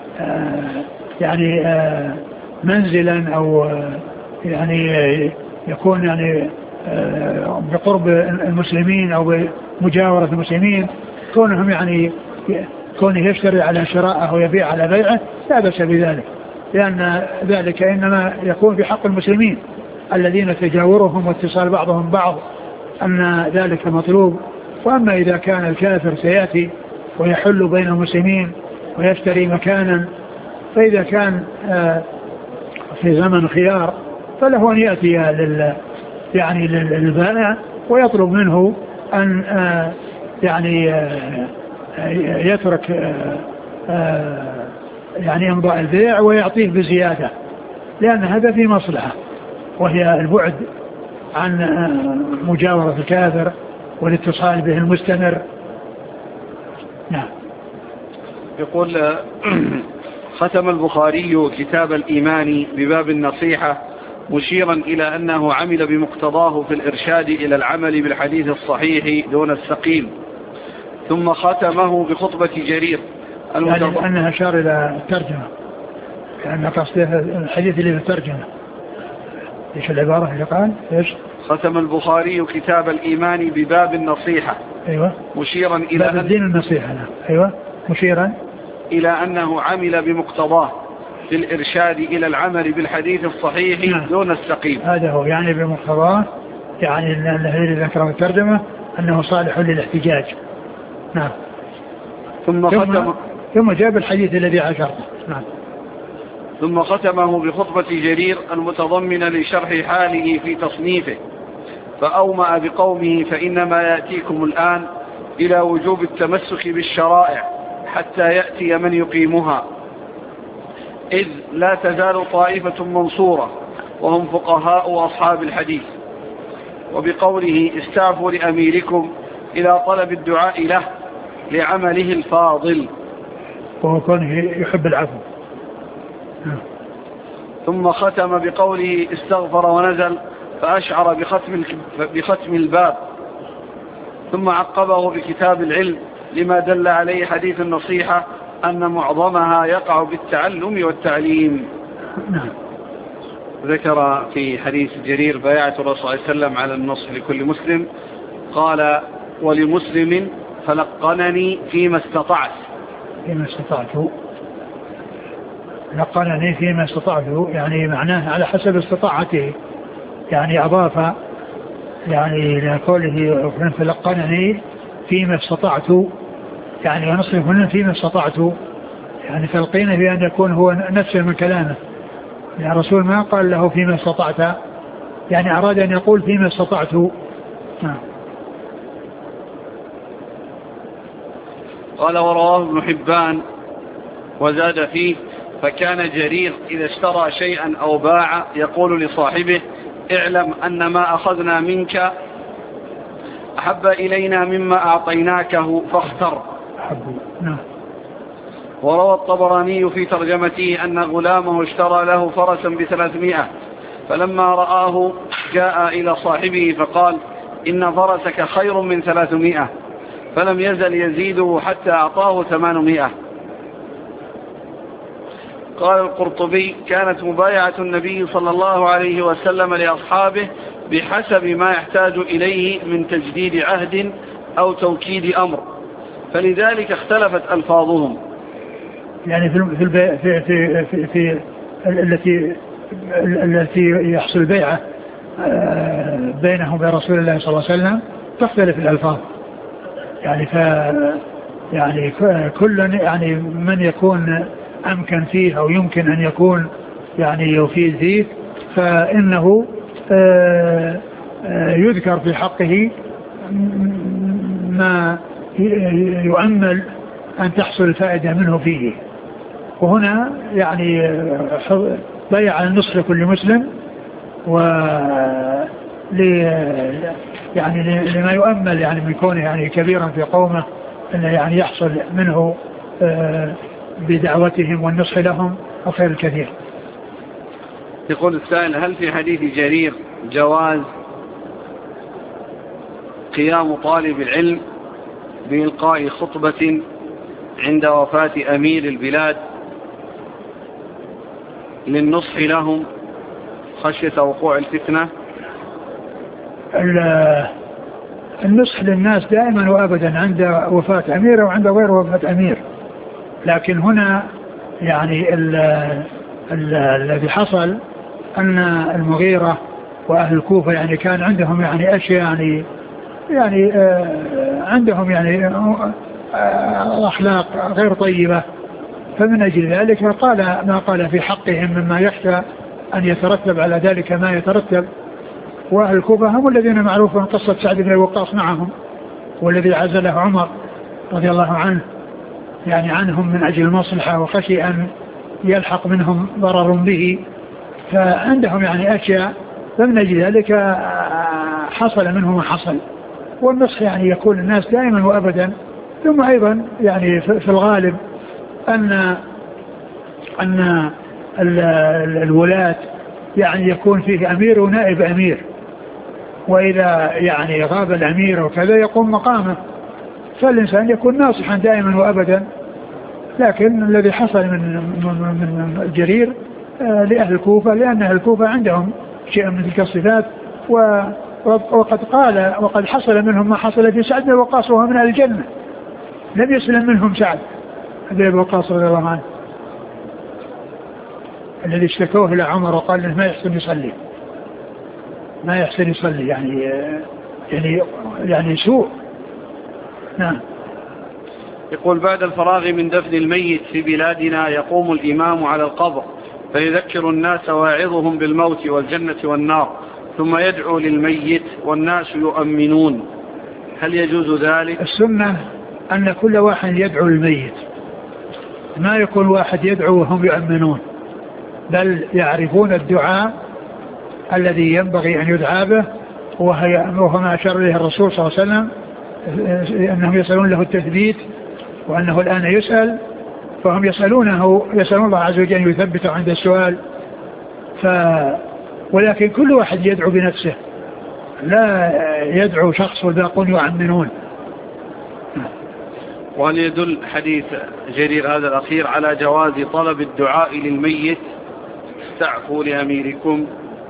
يعني منزلا أو يعني يكون يعني بقرب المسلمين أو بمجاورة المسلمين، كونهم يعني كونه يشتري على شراءه ويبيع على بيعه لا بأس بذلك، لأن ذلك إنما يكون في حق المسلمين الذين تجاورهم واتصال بعضهم بعض، أن ذلك مطلوب. وأما إذا كان الكافر سيأتي ويحل بين المسلمين ويشتري مكانا، فإذا كان في زمن خيار فله أن يأتي يعني للبائع ويطلب منه أن يعني يترك يعني إمضاء البيع ويعطيه بزيادة، لأن هذا في مصلحة، وهي البعد عن مجاورة الكافر والاتصال به المستمر. نعم. يقول ختم البخاري كتاب الإيمان بباب النصيحة مشيرا إلى أنه عمل بمقتضاه في الإرشاد إلى العمل بالحديث الصحيح دون السقيم، ثم ختمه بخطبة جرير يعني أنها أشار إلى الترجمة، كأن قصده الحديث اللي في الترجمة. إيش العبارة اللي قال؟ إيش؟ ختم البخاري كتاب الإيمان بباب النصيحة. أيوة. مشيرا إلى باب الدين النصيحة. أيوة. مشيرا إلى أنه عمل بمقتضاه في الإرشاد إلى العمل بالحديث الصحيح دون السقيم. هذا هو يعني بمقتضاه، يعني الذي ذكره الترجمة أنه صالح للاحتجاج. نعم. ثم جاب الحديث الذي عشرته. نعم. ثم ختمه بخطبة جرير المتضمنة لشرح حاله في تصنيفه، فأومأ بقومه فإنما يأتيكم الآن إلى وجوب التمسك بالشرائع حتى يأتي من يقيمها، إذ لا تزال طائفة منصورة وهم فقهاء وأصحاب الحديث. وبقوله استعفوا لأميركم إلى طلب الدعاء له لعمله الفاضل، وهو كونه يحب العفو. ثم ختم بقوله استغفر ونزل فأشعر بختم الباب، ثم عقبه بكتاب العلم لما دل عليه حديث النصيحة أن معظمها يقع بالتعلم والتعليم. ذكر في حديث جرير بيعة الرسول صلى الله عليه وسلم على النصح لكل مسلم، قال ولمسلم فلقنني فيما استطعت. فيما استطعت، لقنني فيما استطعت يعني معناه على حسب استطاعته، يعني أضاف يعني لقوله فلقنني فيما استطعت، يعني ونصرف منه فيما استطعت، يعني تلقينه بأن يكون هو نفسه من كلامه، يعني الرسول ما قال له فيما استطعت، يعني أراد أن يقول فيما استطعت. قال ورواه ابن حبان وزاد فيه فكان جرير إذا اشترى شيئا أو باع يقول لصاحبه اعلم أن ما أخذنا منك أحب إلينا مما أعطيناكه فاختر. وروى الطبراني في ترجمته أن غلامه اشترى له فرسا ب300، فلما رآه جاء إلى صاحبه فقال إن فرسك خير من 300، فلم يزل يزيده حتى أعطاه 800. قال القرطبي كانت مبايعة النبي صلى الله عليه وسلم لأصحابه بحسب ما يحتاج إليه من تجديد عهد أو توكيد أمر، فلذلك اختلفت ألفاظهم. يعني في التي يحصل البيعة بينهم وبين رسول الله صلى الله عليه وسلم تختلف الألفاظ، يعني كل يعني من يكون أمكن فيه أو يمكن أن يكون يعني يفيد فيه فإنه يذكر في حقه ما يؤمل أن تحصل الفائدة منه فيه. وهنا يعني بيع النصر لكل مسلم يعني لما يؤمل يعني من كونه يعني كبيرا في قومه أنه يعني يحصل منه بدعوتهم والنصح لهم الخير الكثير. يقول السائل هل في حديث جرير جواز قيام طالب العلم بإلقاء خطبة عند وفاة أمير البلاد للنصح لهم خشية وقوع الفتنة؟ النصح للناس دائما وأبدا عند وفاة أمير وعند غير وفاة أمير، لكن هنا يعني الذي حصل أن المغيرة وأهل الكوفة يعني كان عندهم يعني أشياء يعني عندهم يعني أخلاق غير طيبة، فمن أجل ذلك قال ما قال في حقهم مما يخشى أن يترتب على ذلك ما يترتب. وأهل الكوفة هم الذين معروفون قصة سعد بن وقاص معهم، والذي عزله عمر رضي الله عنه يعني عنهم من أجل المصلحة وخشي أن يلحق منهم ضرر به، فعندهم يعني أشياء، فمن أجل ذلك حصل منهم ما حصل. والنصح يعني يكون الناس دائما وأبدا. ثم أيضا يعني في الغالب أن الولاة يعني يكون فيه أمير ونائب أمير، وإذا يعني غاب الأمير وكذا يقوم مقامه، فالإنسان يكون ناصحا دائما وأبدا. لكن الذي حصل من الجرير لأهل الكوفة، لأن أهل الكوفة عندهم شيء من تلك الصفات، وقد حصل منهم ما حصل في سعد بن وقاص وهو من أهل الجنة، لم يسلم منهم سعد بن وقاص رضي الله عنه الذي اشتكوه إلى عمر وقال له ما يحسن يصلي يعني سوء. نعم. يقول بعد الفراغ من دفن الميت في بلادنا يقوم الإمام على القبر فيذكر الناس واعظهم بالموت والجنة والنار، ثم يدعو للميت والناس يؤمنون، هل يجوز ذلك؟ السنة أن كل واحد يدعو للميت، ما يكون واحد يدعو وهم يؤمنون، بل يعرفون الدعاء الذي ينبغي أن يدعى به، وهو ما أشار إليه الرسول صلى الله عليه وسلم أنهم يسألون له التثبيت، وأنه الآن يسأل، فهم يسألون الله عز وجل أن يثبته عند السؤال. ولكن كل واحد يدعو بنفسه، لا يدعو شخص والباقون يؤمنون. وهل يدل حديث جرير هذا الأخير على جواز طلب الدعاء للميت استعفوا لأميركم؟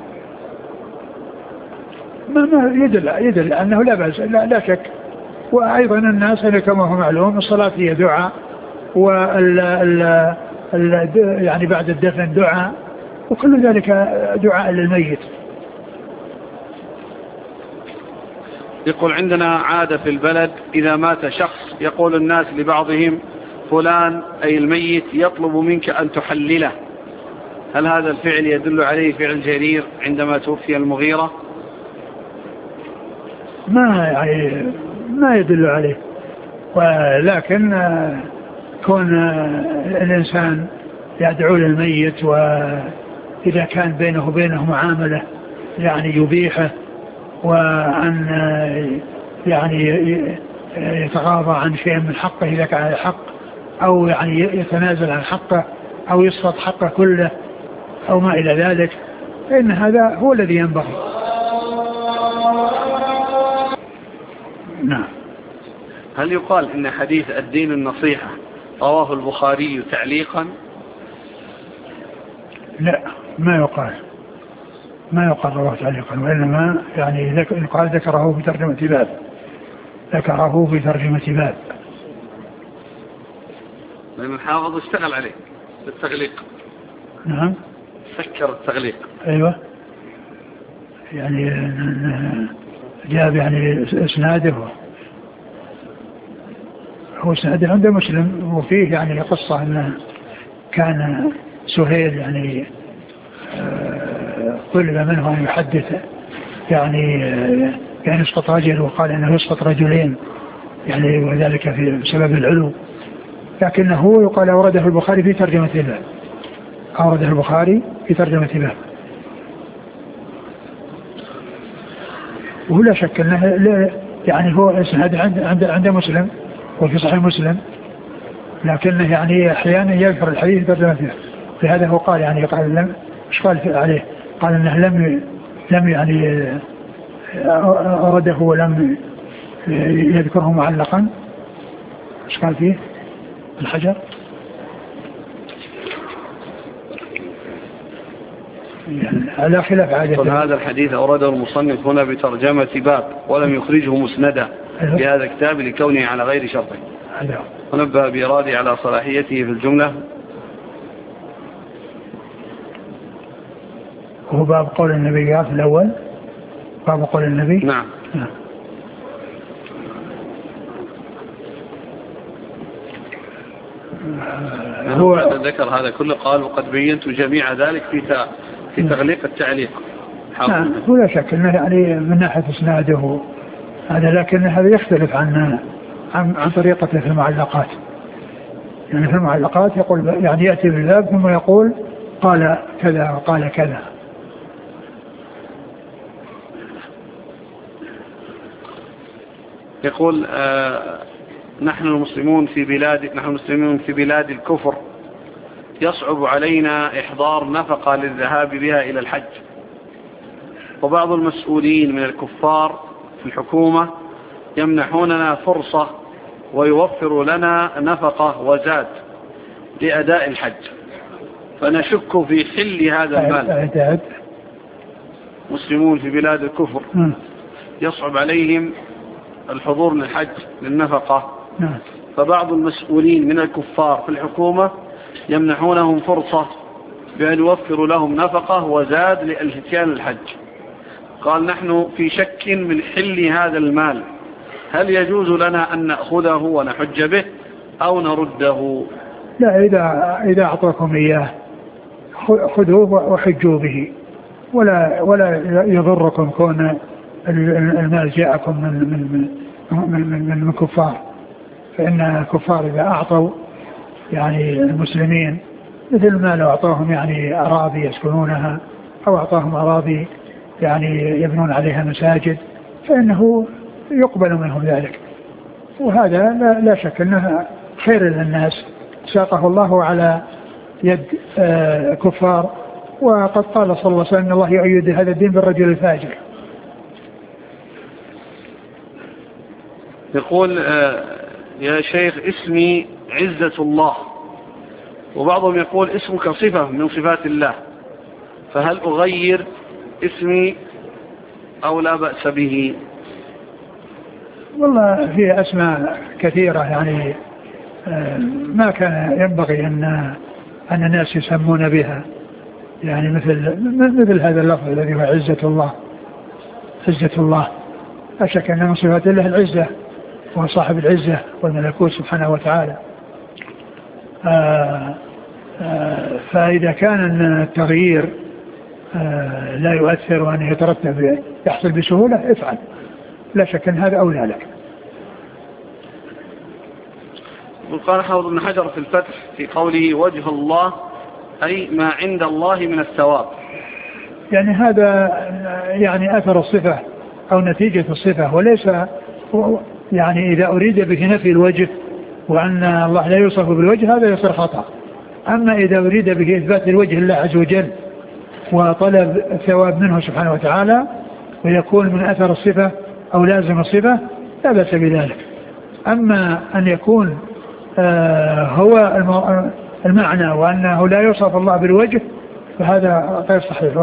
ما يدل أنه لا بأس، لا شك. وأيضا الناس كما هو معلوم الصلاة هي دعاء، يعني بعد الدفن دعاء، وكل ذلك دعاء للميت. يقول عندنا عادة في البلد إذا مات شخص يقول الناس لبعضهم فلان أي الميت يطلب منك أن تحلله، هل هذا الفعل يدل عليه فعل جرير عندما توفي المغيرة؟ ما يدل عليه، ولكن كون الإنسان يدعو للميت، وإذا كان بينه وبينه معاملة يعني يبيحه، وأن يعني يتغاضى عن شيء من حقه إذا كان على حق، أو يعني يتنازل عن حقه، أو يسقط حقه كله، أو ما إلى ذلك، فإن هذا هو الذي ينبغي. نعم. هل يقال إن حديث الدين النصيحة رواه البخاري تعليقا؟ لا، ما يقال رواه تعليقا، وإنما يعني يقال ذكره في ترجمة باب. لأن الحافظ اشتغل عليه بالتغليق. نعم. سكر التغليق. أيوة، يعني جاب يعني اسناده، هو اسناده عند مسلم، وفيه يعني قصة أنه كان سهيل يعني طلب منه أن يحدث يعني يسقط رجل، وقال أنه يسقط رجلين يعني، وذلك بسبب العلو، لكنه يقال أورده البخاري في ترجمة باب. ولا شك أنه يعني هو اسناد عند مسلم وفي صحيح مسلم، لكنه يعني أحيانا يذكر الحديث ترجمة باب. لهذا هو قال يعني قال عليه، قال أنه لم يعني أرده ولم يذكره معلقا. ايش قال فيه الحجر؟ يعني على خلاف عادة. هذا الحديث أورده المصنف هنا بترجمة باب ولم يخرجه مسندا في هذا الكتاب لكونه على غير شرطه، ونبه بإرادة على صلاحيته في الجملة. هو باب قول النبي في الأول، باب قول النبي. نعم. هو ذكر هذا كله، قال وقد بينت جميع ذلك في تغليق التعليق. نعم، ولا شك انه يعني من ناحية اسناده هذا، لكن هذا يختلف عن طريقته في المعلقات. يعني في المعلقات يقول يعني يأتي بالباب ثم يقول قال كذا وقال كذا. يقول نحن المسلمون في بلاد الكفر يصعب علينا إحضار نفقة للذهاب بها إلى الحج، وبعض المسؤولين من الكفار في الحكومة يمنحوننا فرصة ويوفر لنا نفقة وزاد لأداء الحج، فنشك في حل هذا المال. مسلمون في بلاد الكفر يصعب عليهم الحضور للحج للنفقة، فبعض المسؤولين من الكفار في الحكومة يمنحونهم فرصة بأن يوفروا لهم نفقة وزاد للاتيان الحج. قال نحن في شك من حل هذا المال، هل يجوز لنا أن نأخذه ونحج به أو نرده؟ لا، إذا أعطاكم إياه خذوه وحجوا به، ولا يضركم كون المال جاءكم من كفار، فإن الكفار إذا أعطوا يعني المسلمين مثل ما لو أعطاهم يعني أراضي يسكنونها أو أعطاهم أراضي يعني يبنون عليها مساجد فإنه يقبل منهم ذلك، وهذا لا شك أنه خير للناس ساقه الله على يد كفار. وقد قال صلى الله عليه وسلم: الله يؤيد هذا الدين بالرجل الفاجر. يقول يا شيخ اسمي عزة الله، وبعضهم يقول اسمك صفة من صفات الله، فهل أغير اسمي أو لا بأس به؟ والله في أسماء كثيرة يعني ما كان ينبغي أن الناس يسمون بها، يعني مثل هذا اللفظ الذي هو عزة الله. عزة الله لا شك أن من صفات الله العزة، وهو صاحب العزة والملكوت سبحانه وتعالى. فإذا كان التغيير لا يؤثر وأن يترتب يحصل بسهولة افعل، لا شك أن هذا أولى لك. وقال حافظ بن حجر في الفتح في قوله وجه الله أي ما عند الله من الثواب، يعني هذا يعني أثر الصفة أو نتيجة الصفة، وليس يعني إذا أريد به نفي الوجه وأن الله لا يوصف بالوجه هذا يصير خطأ. أما إذا أريد به إثبات الوجه الله عز وجل وطلب الثواب منه سبحانه وتعالى ويكون من أثر الصفة أو لازم الصفة لا بأس بذلك. أما أن يكون هو المعنى وأنه لا يوصف الله بالوجه فهذا غير صحيح،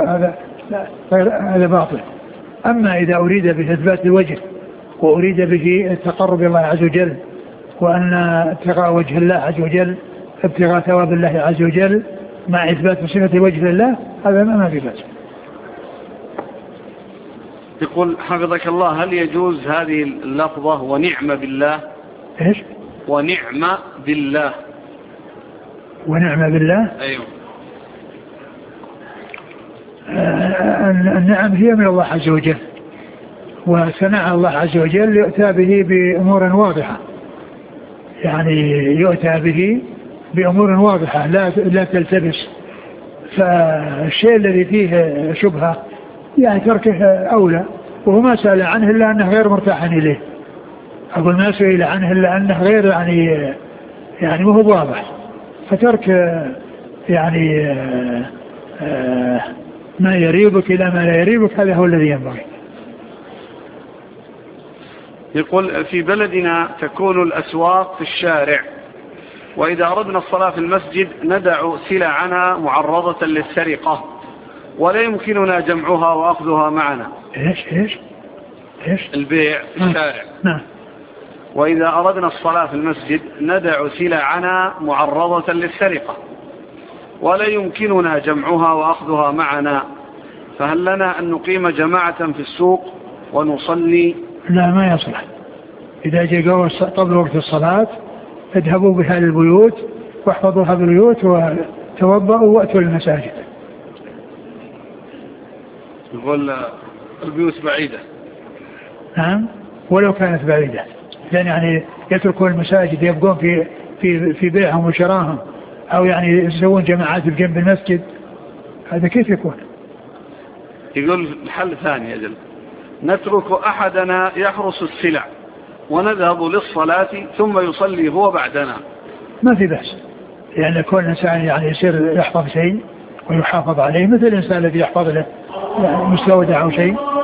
هذا باطل. أما إذا أريد به إثبات الوجه وأريد به التقرب الله عز وجل وأن ابتغاء وجه الله عز وجل ابتغاء ثواب الله عز وجل مع إثبات صفة الوجه لله هذا ما في بأس. يقول حفظك الله هل يجوز هذه اللفظة ونعم بالله؟ إيش؟ ونعم بالله. ونعم بالله؟ أيوه. النعم هي من الله عز وجل، وثناء الله عز وجل يؤتى به بأمور واضحة، يعني يؤتى به بأمور واضحة لا تلتبس. فالشيء الذي فيه شبهة يعني تركه أولى، وهو ما سأل عنه إلا أنه غير مرتاح إليه، أقول ما سئل عنه إلا أنه غير يعني مو واضح، فترك يعني ما يريبك إلى ما لا يريبك هذا هو الذي ينبغي. يقول في بلدنا تكون الأسواق في الشارع، وإذا أردنا الصلاة في المسجد ندع سلعنا معرضة للسرقة ولا يمكننا جمعها وأخذها معنا. إيش البيع في الشارع. نعم. وإذا أردنا الصلاة في المسجد ندع سلعنا معرضة للسرقة ولا يمكننا جمعها وأخذها معنا، فهل لنا أن نقيم جماعة في السوق ونصلي؟ لا، ما يصلح. إذا جاءوا قبل وقت الصلاة اذهبوا بها للبيوت واحفظوها بالبيوت وتوضأوا وأتوا للمساجد. يقول البيوت بعيدة. نعم، ولو كانت بعيدة، يعني يتركون المساجد يبقون في بيعهم وشراهم، أو يعني يسوون جماعات بجنب المسجد، هذا كيف يكون؟ يقول الحل ثاني أجل نترك أحدنا يحرس السلع ونذهب للصلاة ثم يصلي هو بعدنا. ما في بأس، يعني كل إنسان يعني يصير يحفظ شيء ويحافظ عليه، مثل الإنسان الذي يحفظ له يعني مستودع أو شيء